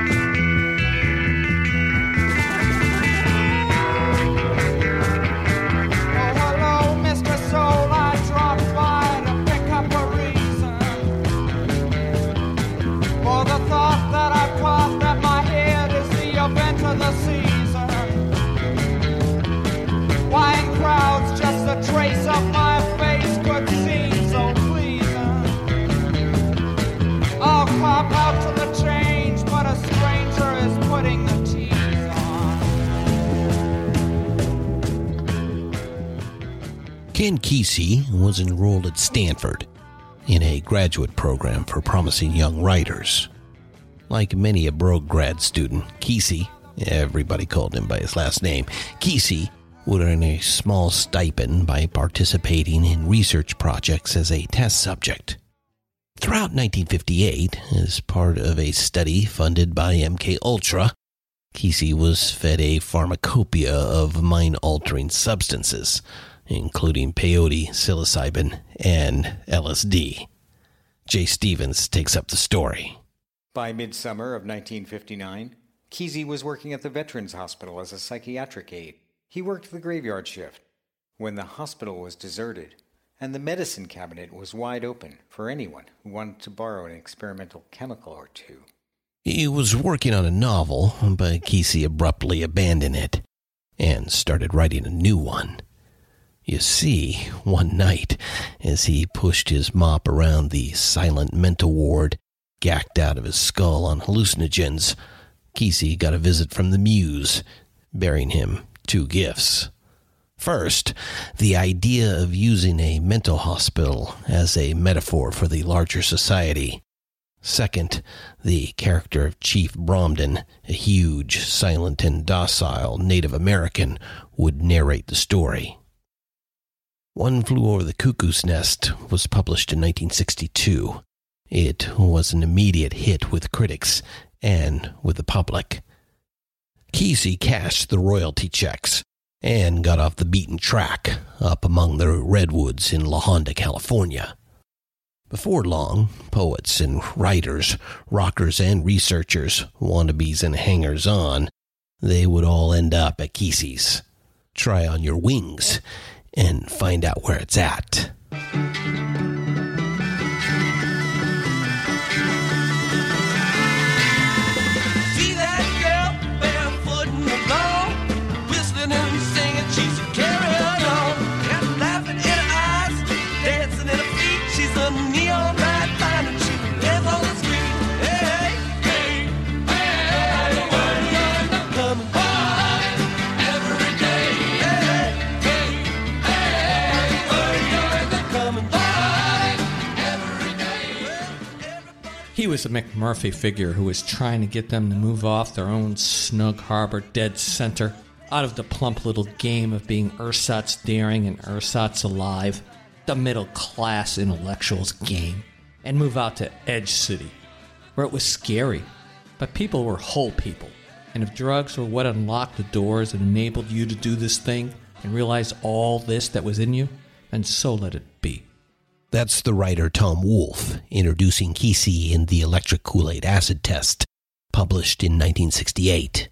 Trace of my face could seem so pleasing. I'll cop out to the change, but a stranger is putting the tease on. Ken Kesey was enrolled at Stanford in a graduate program for promising young writers. Like many a broke grad student, Kesey, everybody called him by his last name, Kesey would earn a small stipend by participating in research projects as a test subject. Throughout nineteen fifty-eight, as part of a study funded by M K Ultra, Kesey was fed a pharmacopoeia of mind-altering substances, including peyote, psilocybin, and L S D. Jay Stevens takes up the story. By midsummer of nineteen fifty-nine, Kesey was working at the Veterans Hospital as a psychiatric aide. He worked the graveyard shift when the hospital was deserted and the medicine cabinet was wide open for anyone who wanted to borrow an experimental chemical or two. He was working on a novel, but Kesey abruptly abandoned it and started writing a new one. You see, one night, as he pushed his mop around the silent mental ward, gacked out of his skull on hallucinogens, Kesey got a visit from the Muse, bearing him two gifts. First, the idea of using a mental hospital as a metaphor for the larger society. Second, the character of Chief Bromden, a huge, silent, and docile Native American, would narrate the story. One Flew Over the Cuckoo's Nest was published in nineteen sixty-two. It was an immediate hit with critics and with the public. Kesey cashed the royalty checks and got off the beaten track up among the redwoods in La Honda, California. Before long, poets and writers, rockers and researchers, wannabes and hangers-on, they would all end up at Kesey's. Try on your wings and find out where it's at. He was a McMurphy figure who was trying to get them to move off their own snug harbor dead center out of the plump little game of being ersatz daring and ersatz alive. the middle-class intellectuals game, and move out to Edge City, where it was scary, but people were whole people. And if drugs were what unlocked the doors and enabled you to do this thing and realize all this that was in you, then so let it be. That's the writer Tom Wolfe introducing Kesey in The Electric Kool-Aid Acid Test, published in nineteen sixty-eight.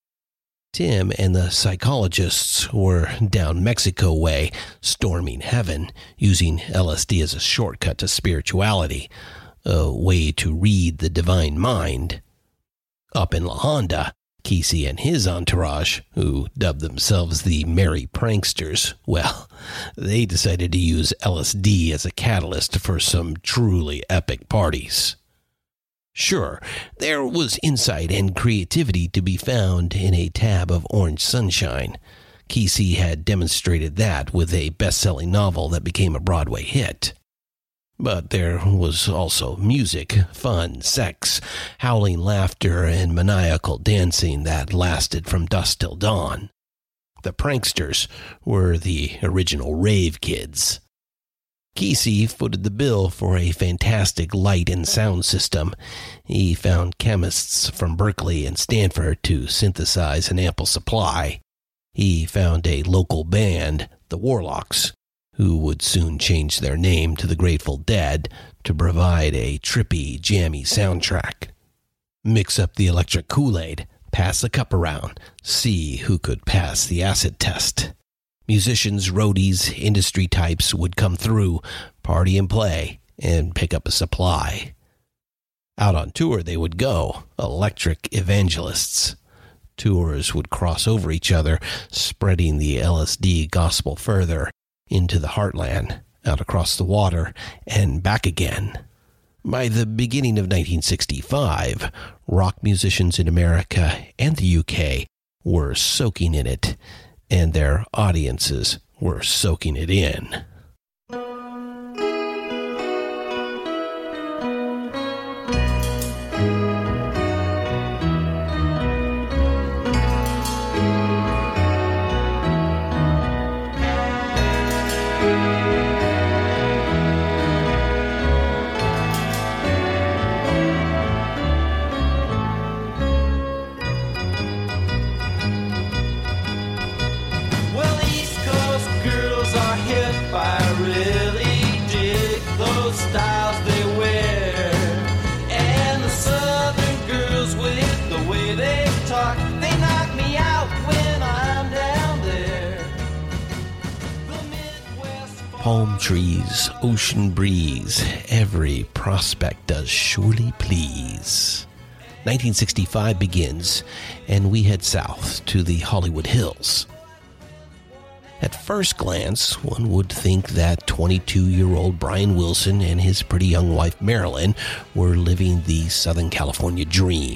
Tim and the psychologists were down Mexico way, storming heaven, using L S D as a shortcut to spirituality, a way to read the divine mind. Up in La Honda, Kesey and his entourage, who dubbed themselves the Merry Pranksters, well, they decided to use L S D as a catalyst for some truly epic parties. Sure, there was insight and creativity to be found in a tab of Orange Sunshine. Kesey had demonstrated that with a best-selling novel that became a Broadway hit. But there was also music, fun, sex, howling laughter, and maniacal dancing that lasted from dusk till dawn. The pranksters were the original rave kids. Kesey footed the bill for a fantastic light and sound system. He found chemists from Berkeley and Stanford to synthesize an ample supply. He found a local band, the Warlocks, who would soon change their name to the Grateful Dead, to provide a trippy, jammy soundtrack. Mix up the electric Kool-Aid, pass the cup around, see who could pass the acid test. Musicians, roadies, industry types would come through, party and play, and pick up a supply. Out on tour they would go, electric evangelists. Tours would cross over each other, spreading the L S D gospel further into the heartland, out across the water, and back again. By the beginning of nineteen sixty-five, rock musicians in America and the U K were soaking in it, and their audiences were soaking it in. Palm trees, ocean breeze, every prospect does surely please. nineteen sixty-five begins, and we head south to the Hollywood Hills. At first glance, one would think that twenty-two-year-old Brian Wilson and his pretty young wife Marilyn were living the Southern California dream.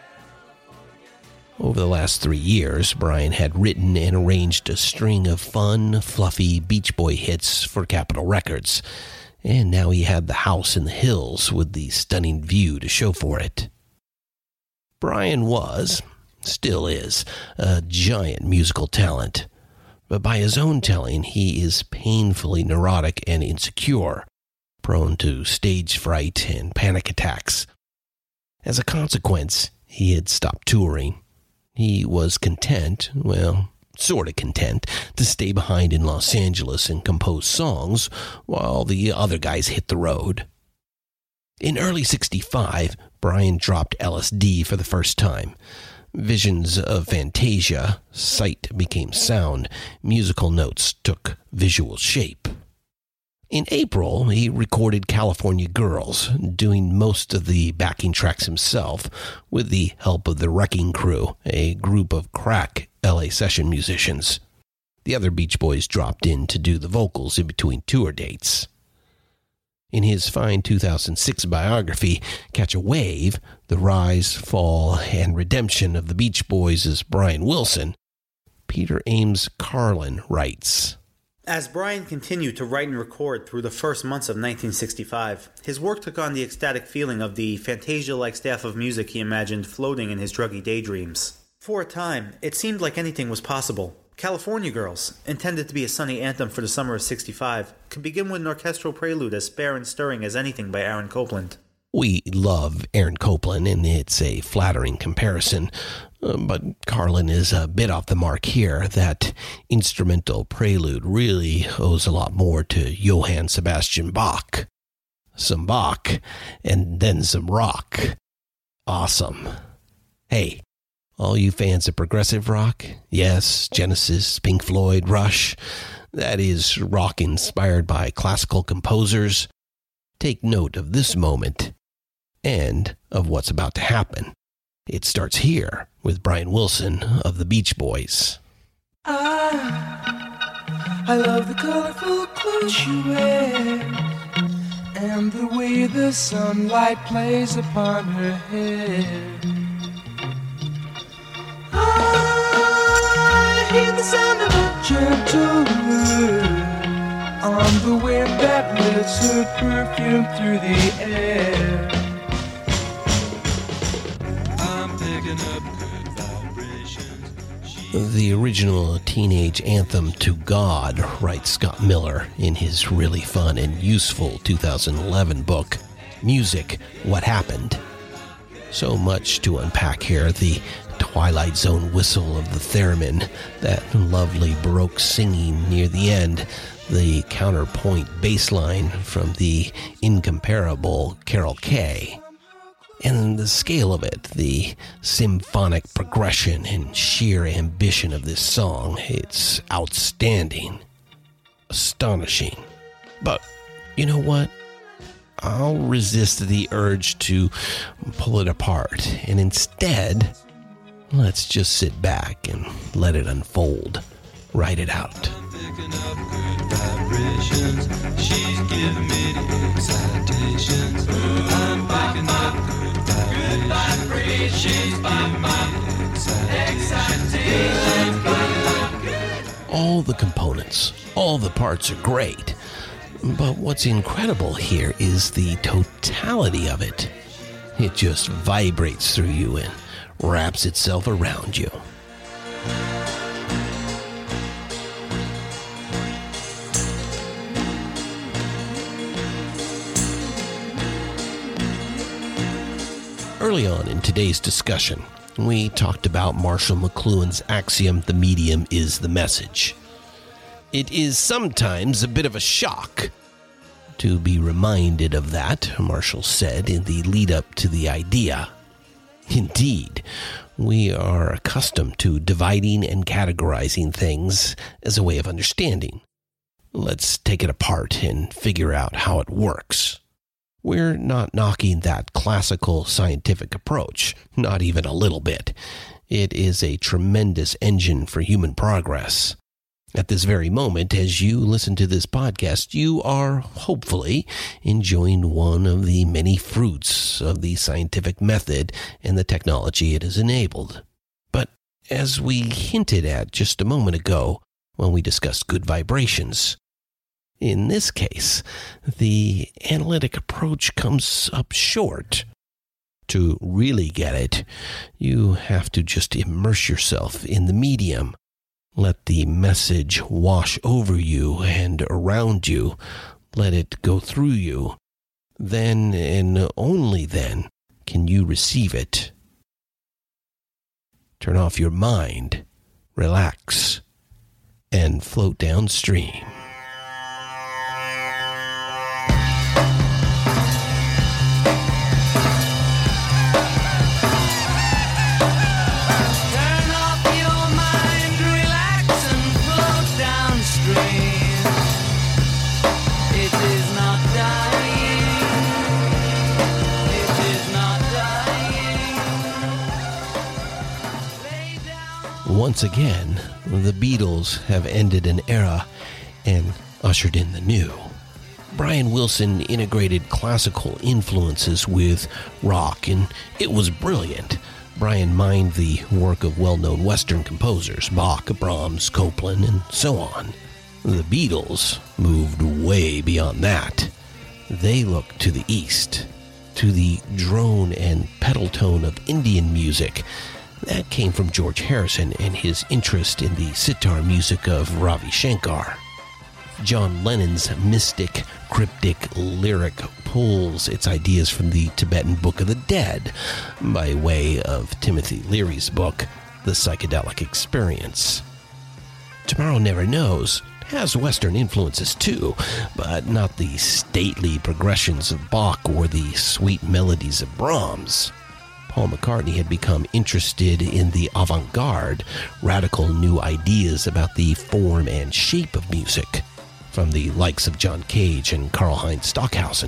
Over the last three years, Brian had written and arranged a string of fun, fluffy Beach Boy hits for Capitol Records, and now he had the house in the hills with the stunning view to show for it. Brian was, still is, a giant musical talent, but by his own telling, he is painfully neurotic and insecure, prone to stage fright and panic attacks. As a consequence, he had stopped touring. He was content, well, sort of content, to stay behind in Los Angeles and compose songs while the other guys hit the road. In early sixty-five, Brian dropped L S D for the first time. Visions of Fantasia, sight became sound, musical notes took visual shape. In April, he recorded California Girls, doing most of the backing tracks himself, with the help of the Wrecking Crew, a group of crack L A session musicians. The other Beach Boys dropped in to do the vocals in between tour dates. In his fine two thousand six biography, Catch a Wave, The Rise, Fall, and Redemption of the Beach Boys as Brian Wilson, Peter Ames Carlin writes, As Brian continued to write and record through the first months of nineteen sixty-five, his work took on the ecstatic feeling of the Fantasia-like staff of music he imagined floating in his druggy daydreams. For a time, it seemed like anything was possible. California Girls, intended to be a sunny anthem for the summer of sixty-five, can begin with an orchestral prelude as spare and stirring as anything by Aaron Copland. We love Aaron Copland, and it's a flattering comparison, uh, but Carlin is a bit off the mark here. That instrumental prelude really owes a lot more to Johann Sebastian Bach. Some Bach, and then some rock. Awesome. Hey, all you fans of progressive rock, yes, Genesis, Pink Floyd, Rush, that is rock inspired by classical composers, take note of this moment and of what's about to happen. It starts here with Brian Wilson of the Beach Boys. I, I love the colorful clothes she wears and the way the sunlight plays upon her hair. I hear the sound of a gentle word on the wind that lifts her perfume through the air. I'm picking up good vibrations. The original teenage anthem to God, writes Scott Miller in his really fun and useful two thousand eleven book, Music, What Happened? So much to unpack here. The Twilight Zone whistle of the theremin, that lovely Baroque singing near the end, the counterpoint bass line from the incomparable Carol Kaye, and the scale of it, the symphonic progression and sheer ambition of this song. It's outstanding, astonishing. But you know what? I'll resist the urge to pull it apart, and instead, let's just sit back and let it unfold. Write it out. Picking up good vibrations. She's giving me the excitations. I'm picking up good vibrations. She's giving me the excitations. All the components, all the parts are great. But what's incredible here is the totality of it. It just vibrates through you and wraps itself around you. Early on in today's discussion, we talked about Marshall McLuhan's axiom, the medium is the message. It is sometimes a bit of a shock to be reminded of that, Marshall said in the lead-up to the idea. Indeed, we are accustomed to dividing and categorizing things as a way of understanding. Let's take it apart and figure out how it works. We're not knocking that classical scientific approach, not even a little bit. It is a tremendous engine for human progress. At this very moment, as you listen to this podcast, you are hopefully enjoying one of the many fruits of the scientific method and the technology it has enabled. But as we hinted at just a moment ago when we discussed good vibrations, in this case, the analytic approach comes up short. To really get it, you have to just immerse yourself in the medium. Let the message wash over you and around you. Let it go through you. Then and only then can you receive it. Turn off your mind, relax, and float downstream. Once again, the Beatles have ended an era and ushered in the new. Brian Wilson integrated classical influences with rock, and it was brilliant. Brian mined the work of well-known Western composers, Bach, Brahms, Copland, and so on. The Beatles moved way beyond that. They looked to the east, to the drone and pedal tone of Indian music, That came from George Harrison and his interest in the sitar music of Ravi Shankar. John Lennon's mystic, cryptic lyric pulls its ideas from the Tibetan Book of the Dead by way of Timothy Leary's book, The Psychedelic Experience. Tomorrow Never Knows has Western influences too, but not the stately progressions of Bach or the sweet melodies of Brahms. Paul McCartney had become interested in the avant-garde, radical new ideas about the form and shape of music, from the likes of John Cage and Karlheinz Stockhausen.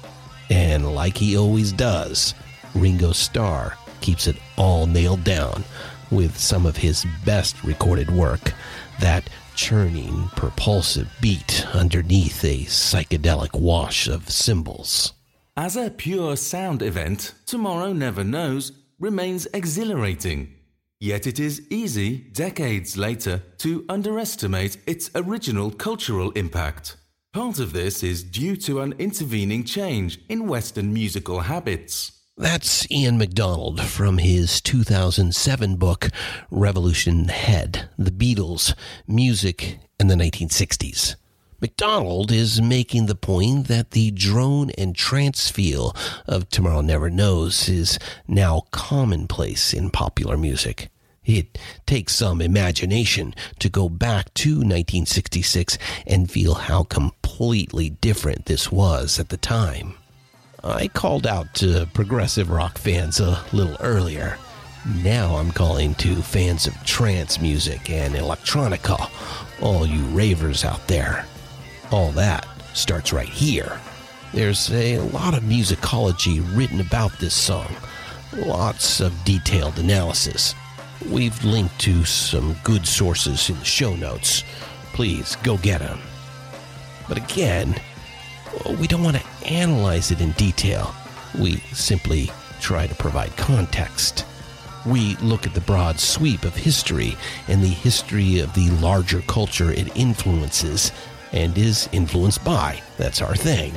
And like he always does, Ringo Starr keeps it all nailed down with some of his best recorded work, that churning, propulsive beat underneath a psychedelic wash of cymbals. As a pure sound event, Tomorrow Never Knows remains exhilarating. Yet it is easy, decades later, to underestimate its original cultural impact. Part of this is due to an intervening change in Western musical habits. That's Ian MacDonald from his two thousand seven book, Revolution Head, The Beatles, Music in the nineteen sixties. MacDonald is making the point that the drone and trance feel of Tomorrow Never Knows is now commonplace in popular music. It takes some imagination to go back to nineteen sixty-six and feel how completely different this was at the time. I called out to progressive rock fans a little earlier. Now I'm calling to fans of trance music and electronica, all you ravers out there. All that starts right here. There's a lot of musicology written about this song, lots of detailed analysis. We've linked to some good sources in the show notes. Please go get them. But again, we don't want to analyze it in detail. We simply try to provide context. We look at the broad sweep of history and the history of the larger culture it influences and is influenced by. That's our thing.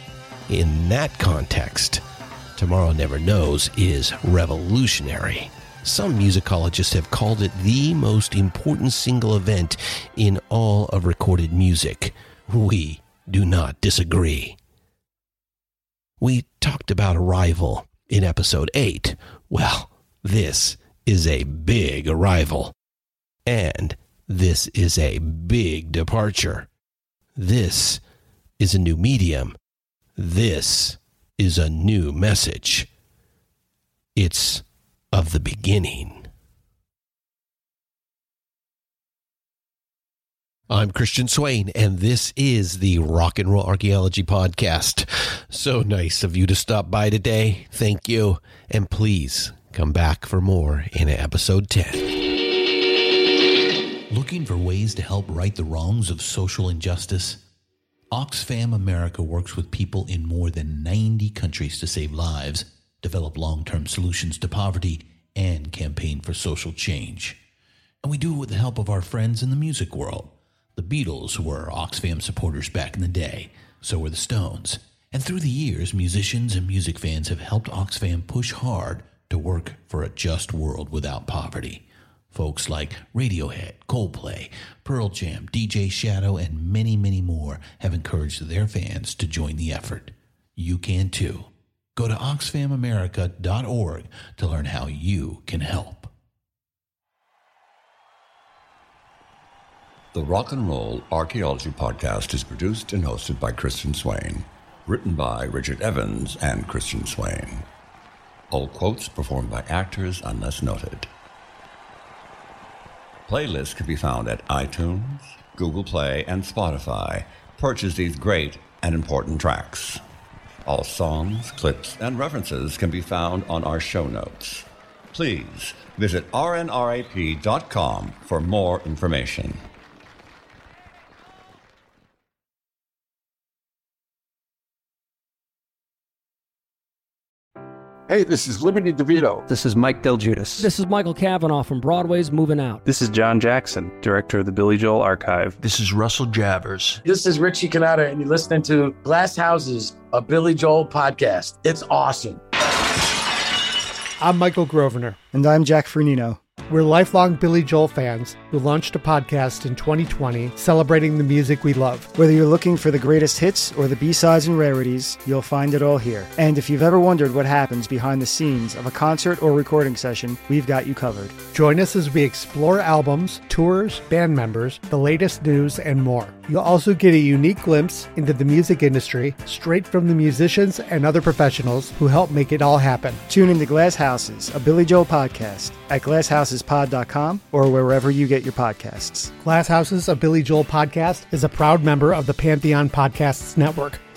In that context, Tomorrow Never Knows is revolutionary. Some musicologists have called it the most important single event in all of recorded music. We do not disagree. We talked about arrival in episode eight. Well, this is a big arrival. And this is a big departure. This is a new medium. This is a new message. It's of the beginning. I'm Christian Swain, and this is the Rock and Roll Archaeology Podcast. So nice of you to stop by today. Thank you. And please come back for more in episode ten. Looking for ways to help right the wrongs of social injustice? Oxfam America works with people in more than ninety countries to save lives, develop long-term solutions to poverty, and campaign for social change. And we do it with the help of our friends in the music world. The Beatles were Oxfam supporters back in the day, so were the Stones. And through the years, musicians and music fans have helped Oxfam push hard to work for a just world without poverty. Folks like Radiohead, Coldplay, Pearl Jam, D J Shadow, and many, many more have encouraged their fans to join the effort. You can too. Go to oxfam america dot org to learn how you can help. The Rock and Roll Archaeology Podcast is produced and hosted by Christian Swain. Written by Richard Evans and Christian Swain. All quotes performed by actors unless noted. Playlists can be found at iTunes, Google Play, and Spotify. Purchase these great and important tracks. All songs, clips, and references can be found on our show notes. Please visit r n r a p dot com for more information. Hey, this is Liberty DeVito. This is Mike Del Giudice. This is Michael Cavanaugh from Broadway's Moving Out. This is John Jackson, director of the Billy Joel Archive. This is Russell Javers. This is Richie Canada, and you're listening to Glass Houses, a Billy Joel podcast. It's awesome. I'm Michael Grosvenor. And I'm Jack Fernino. We're lifelong Billy Joel fans who launched a podcast in twenty twenty celebrating the music we love. Whether you're looking for the greatest hits or the B-sides and rarities, you'll find it all here. And if you've ever wondered what happens behind the scenes of a concert or recording session, we've got you covered. Join us as we explore albums, tours, band members, the latest news, and more. You'll also get a unique glimpse into the music industry straight from the musicians and other professionals who help make it all happen. Tune into Glass Houses, a Billy Joel podcast at glass houses pod dot com or wherever you get your podcasts. Glass Houses, a Billy Joel podcast is a proud member of the Pantheon Podcasts Network.